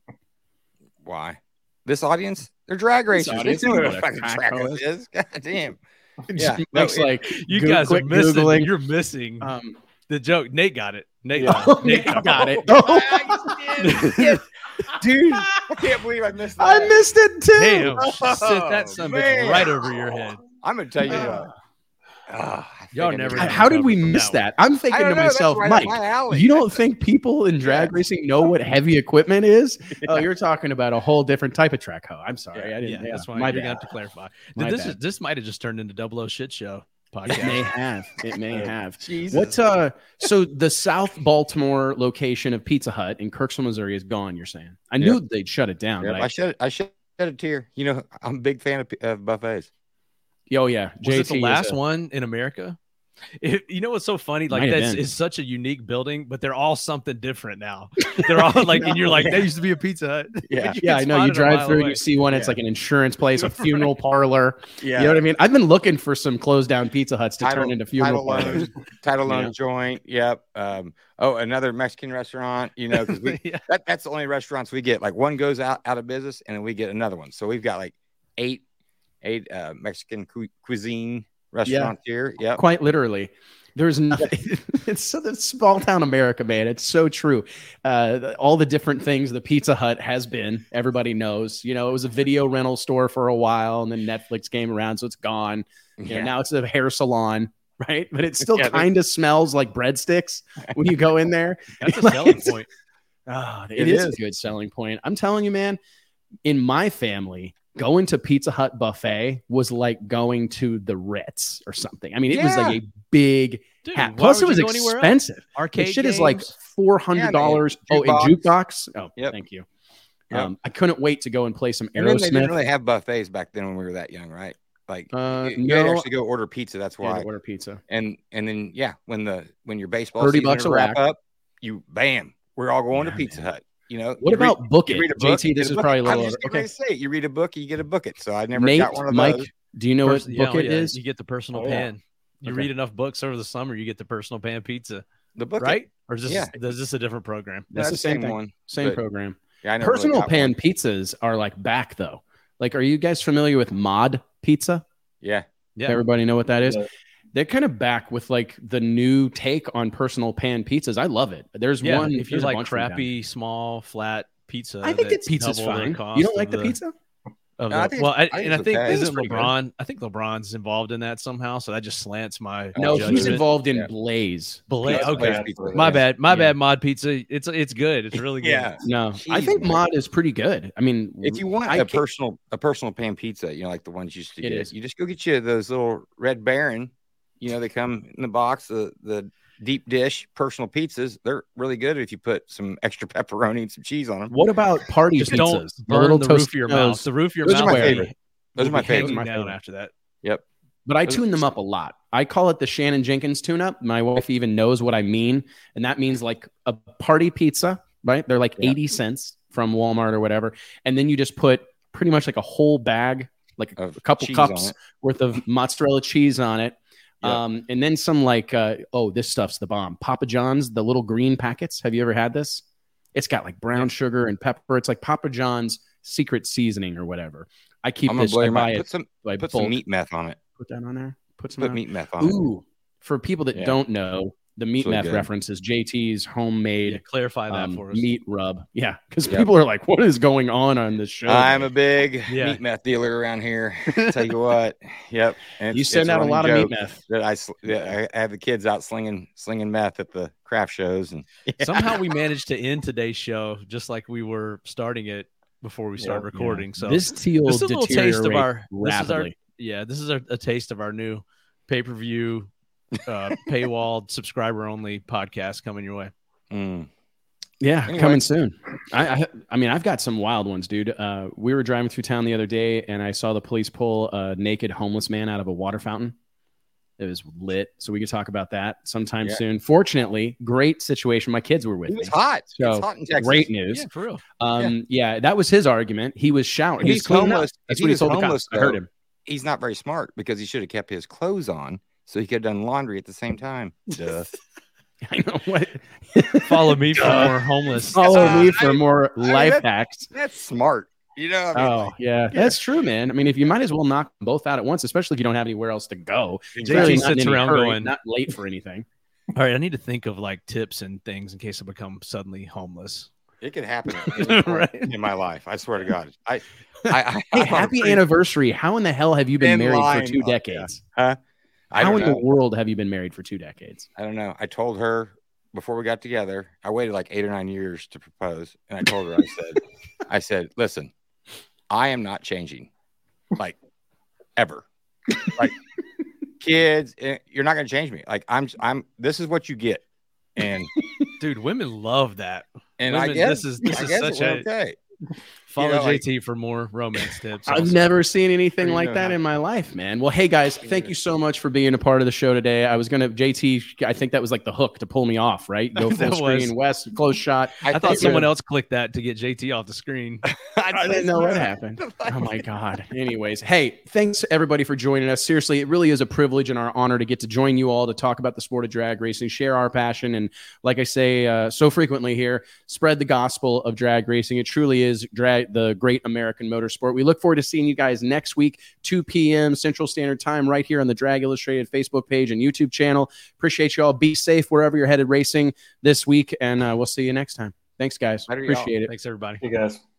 why this audience? They're drag This racers. audience They know what a knows fucking what a Traco Traco is. God damn. Yeah, Yeah, Mike's no, it- like You Goo- guys are quick missing. Googling. You're missing Um, the joke. Nate got it. Nate Yeah. got oh, it. Nate Nate got, got it. it. Oh, Yeah, dude, I can't believe I missed that. I missed it too. Damn, Oh, sit that son of a bitch man. right over your head. I'm gonna tell you. Uh, Uh, ah, I think Y'all I need never to- gonna How did we recover from miss that that? I'm I thinking don't to know, that's myself, right up Mike, my alley. you don't think people in drag Yeah. racing know what heavy equipment is? Oh, you're talking about a whole different type of track hoe. I'm sorry. Yeah, I Yeah, didn't. that's why my you're bad. gonna have to clarify. My this bad. is this might have just turned into Double O Shit Show It may podcast. have. It may have. Jesus. What's uh? So the South Baltimore location of Pizza Hut in Kirksville, Missouri, is gone. You're saying? I knew they'd shut it down, Yeah, but I I, should I should shed a tear. You know, I'm a big fan of, of buffets. Oh yeah, Was J T it the is last a- one in America? It, you know what's so funny? Like Might have that's been. is such a unique building, but they're all something different now. They're all like, and you're like, that used to be a Pizza Hut. Yeah. But you Yeah, can I know. spot You it a drive mile through and away. you see one. It's Yeah. like an insurance place, a funeral parlor. Yeah. You know what I mean? I've been looking for some closed down Pizza Huts to Title- turn into funeral title parlors. loan, title loan Yeah. joint. Yep. Um, oh, another Mexican restaurant. You know, because we Yeah. that, that's the only restaurants we get. Like one goes out out of business, and then we get another one. So we've got like eight eight uh, Mexican cu- cuisine restaurants here. Yep. Quite literally. There's nothing. It's so it's small town America, man. It's so true. Uh, all the different things the Pizza Hut has been, everybody knows. You know, it was a video rental store for a while, and then Netflix came around, so it's gone. You know, Yeah. now it's a hair salon, right? But it still Yeah, they- kind of smells like breadsticks when you go in there. That's a Like, selling it's- point. Ah, It it is, is. a good selling point. I'm telling you, man, in my family, going to Pizza Hut buffet was like going to the Ritz or something. I mean, it was like a big Dude, hat. why Plus, it would was you go anywhere else? expensive. Arcade The shit is like games? four hundred dollars. Yeah, oh, man. in jukebox. Oh, Yep. thank you. Yep. Um, I couldn't wait to go and play some And then they didn't Aerosmith. really have buffets back then when we were that young, right? Like Uh, you, you had to no. actually go order pizza. That's Yeah, why. to order pizza. And and then yeah, when the when your baseball thirty season bucks a would wrap rack. up, you bam, we're all going Yeah, to Pizza man. Hut. You know, What you read- about Book you It? read a J book, T, you this get is book. probably a I little was over. just getting ready Okay. to say, you read a book, you get a book it. So I never Nate, got one of Mike, those. do you know Pers- what yeah, Book oh, It yeah. is? You get the personal Oh, yeah. pan. You Okay. read enough books over the summer, you get the personal pan pizza, The book, right? Or is this Yeah. is this a different program? That's the That's same thing. one. Same but- program. Yeah, I never really Personal got pan one. pizzas are like back though. Like, are you guys familiar with Mod Pizza? Yeah, Yeah. Everybody know what that is? Yeah. They're kind of back with like the new take on personal pan pizzas. I love it. There's Yeah, one. if you there's a like bunch from down crappy, small, flat pizza, there. I think the that's pizza's double the fine. cost You don't of like the, pizza? Of No, I the- think well, I, it's- I think and I it's think okay. isn't It's pretty good. LeBron? I think LeBron's involved in that somehow, so that just slants my No, Oh, he's judgment. involved in Yeah. Blaze. Blaze- That's okay, bad. Pizza. my bad, my Yeah. bad. Mod pizza, it's it's good. It's really good. Yeah. No, I Jeez, think man. Mod is pretty good. I mean, If you want I a ca- personal a personal pan pizza, you know, like the ones you used to It get, is. you just go get you those little Red Baron. You know, they come in the box, the the deep dish personal pizzas. They're really good if you put some extra pepperoni and some cheese on them. what about party Just pizzas? don't The burn little the roof of your Tostitos. mouth. The roof of your Those are mouth. my will be- favorite. Those will are my be favorite. hanging My down favorite. after that. Yep. But I Those- tune them up a lot. I call it the Shannon Jenkins tune up. My wife even knows what I mean. And that means like a party pizza, right? They're like Yeah. eighty cents from Walmart or whatever. And then you just put pretty much like a whole bag, like a, Of a couple cheese on cups it. worth of mozzarella cheese on it. Yeah. Um, and then some like, uh, oh, this stuff's the bomb. Papa John's, the little green packets. Have you ever had this? It's got like brown sugar and pepper. It's like Papa John's secret seasening or whatever. I keep I'm gonna this. blow I your buy mind. it. Put some I put bulk. some meat meth on it. Put that on there. Put some Put on. meat meth on it. Ooh, for people that Yeah. don't know, the meat It's really meth good. reference is J T's homemade Yeah, clarify that um, for us. meat rub. Yeah, because Yep. people are like, "What is going on on this show?" I'm a big Yeah. meat meth dealer around here. Tell you what. Yep. And you it's- send it's out a running lot of meat joke meth. That I, sl- that I have the kids out slinging slinging meth at the craft shows, and Somehow we managed to end today's show just like we were starting it before we started Yeah. recording. So this teal this is a little taste of deteriorates our. This is our. rapidly. Yeah, this is our, a taste of our new pay per view, uh, paywall, subscriber only podcast coming your way. Mm. Yeah, Anyway. coming soon. I, I I mean, I've got some wild ones, dude. Uh, we were driving through town the other day, and I saw the police pull a naked homeless man out of a water fountain. It was lit, so we could talk about that sometime Yeah. soon. Fortunately, great situation. My kids were with It me. was hot. So, it's hot in Texas. Great news. Yeah, for real. Um, yeah. that was his argument. He was showering. If He's he's cleaning up. homeless- That's if what he he was told the homeless, cops. I heard though, him. He's not very smart because he should have kept his clothes on so he could have done laundry at the same time. Duh. I know what. Follow me for more homeless. Follow Uh, me for I- more I mean, life that- hacks. That's smart. You know. I mean, Oh like, yeah, that's true, man. I mean, if you might as well knock them both out at once, especially if you don't have anywhere else to go. J Clearly T not in sits any around hurry, going- not late for anything. All right, I need to think of like tips and things in case I become suddenly homeless. it could happen at any point Right. in my life. I swear to God. I. I, I Hey, I'm happy pretty- anniversary! How in the hell have you been Thin married line. for two Oh, yeah. decades? Huh? I How don't in know. the world have you been married for two decades? I don't know. I told her before we got together. I waited like eight or nine years to propose, and I told her. I said, "I said, listen, I am not changing, like ever. Like kids, eh, you're not going to change me. Like I'm, I'm. This is what you get, and Dude, women love that. and Women, I guess this is this I is guess such it a went okay. Follow You know, J like- T for more romance tips. I've also. never seen anything You like know that how- in my life, man. Well, hey guys, thank you so much for being a part of the show today. I was gonna J T. I think that was like the hook to pull me off, right? Go That full was. screen, West, close shot. I thought think someone that- else clicked that to get J T off the screen. I didn't know what happened. Oh my God. Anyways, hey, thanks everybody for joining us. Seriously, it really is a privilege and our honor to get to join you all to talk about the sport of drag racing, share our passion, and like I say uh, so frequently here, spread the gospel of drag racing. It truly is drag the great American motorsport. We look forward to seeing you guys next week, two p.m. Central Standard Time, right here on the Drag Illustrated Facebook page and YouTube channel. Appreciate you all. Be safe wherever you're headed racing this week, and uh, we'll see you next time. Thanks, guys. Later, y'all. Appreciate it. Thanks, everybody. You guys.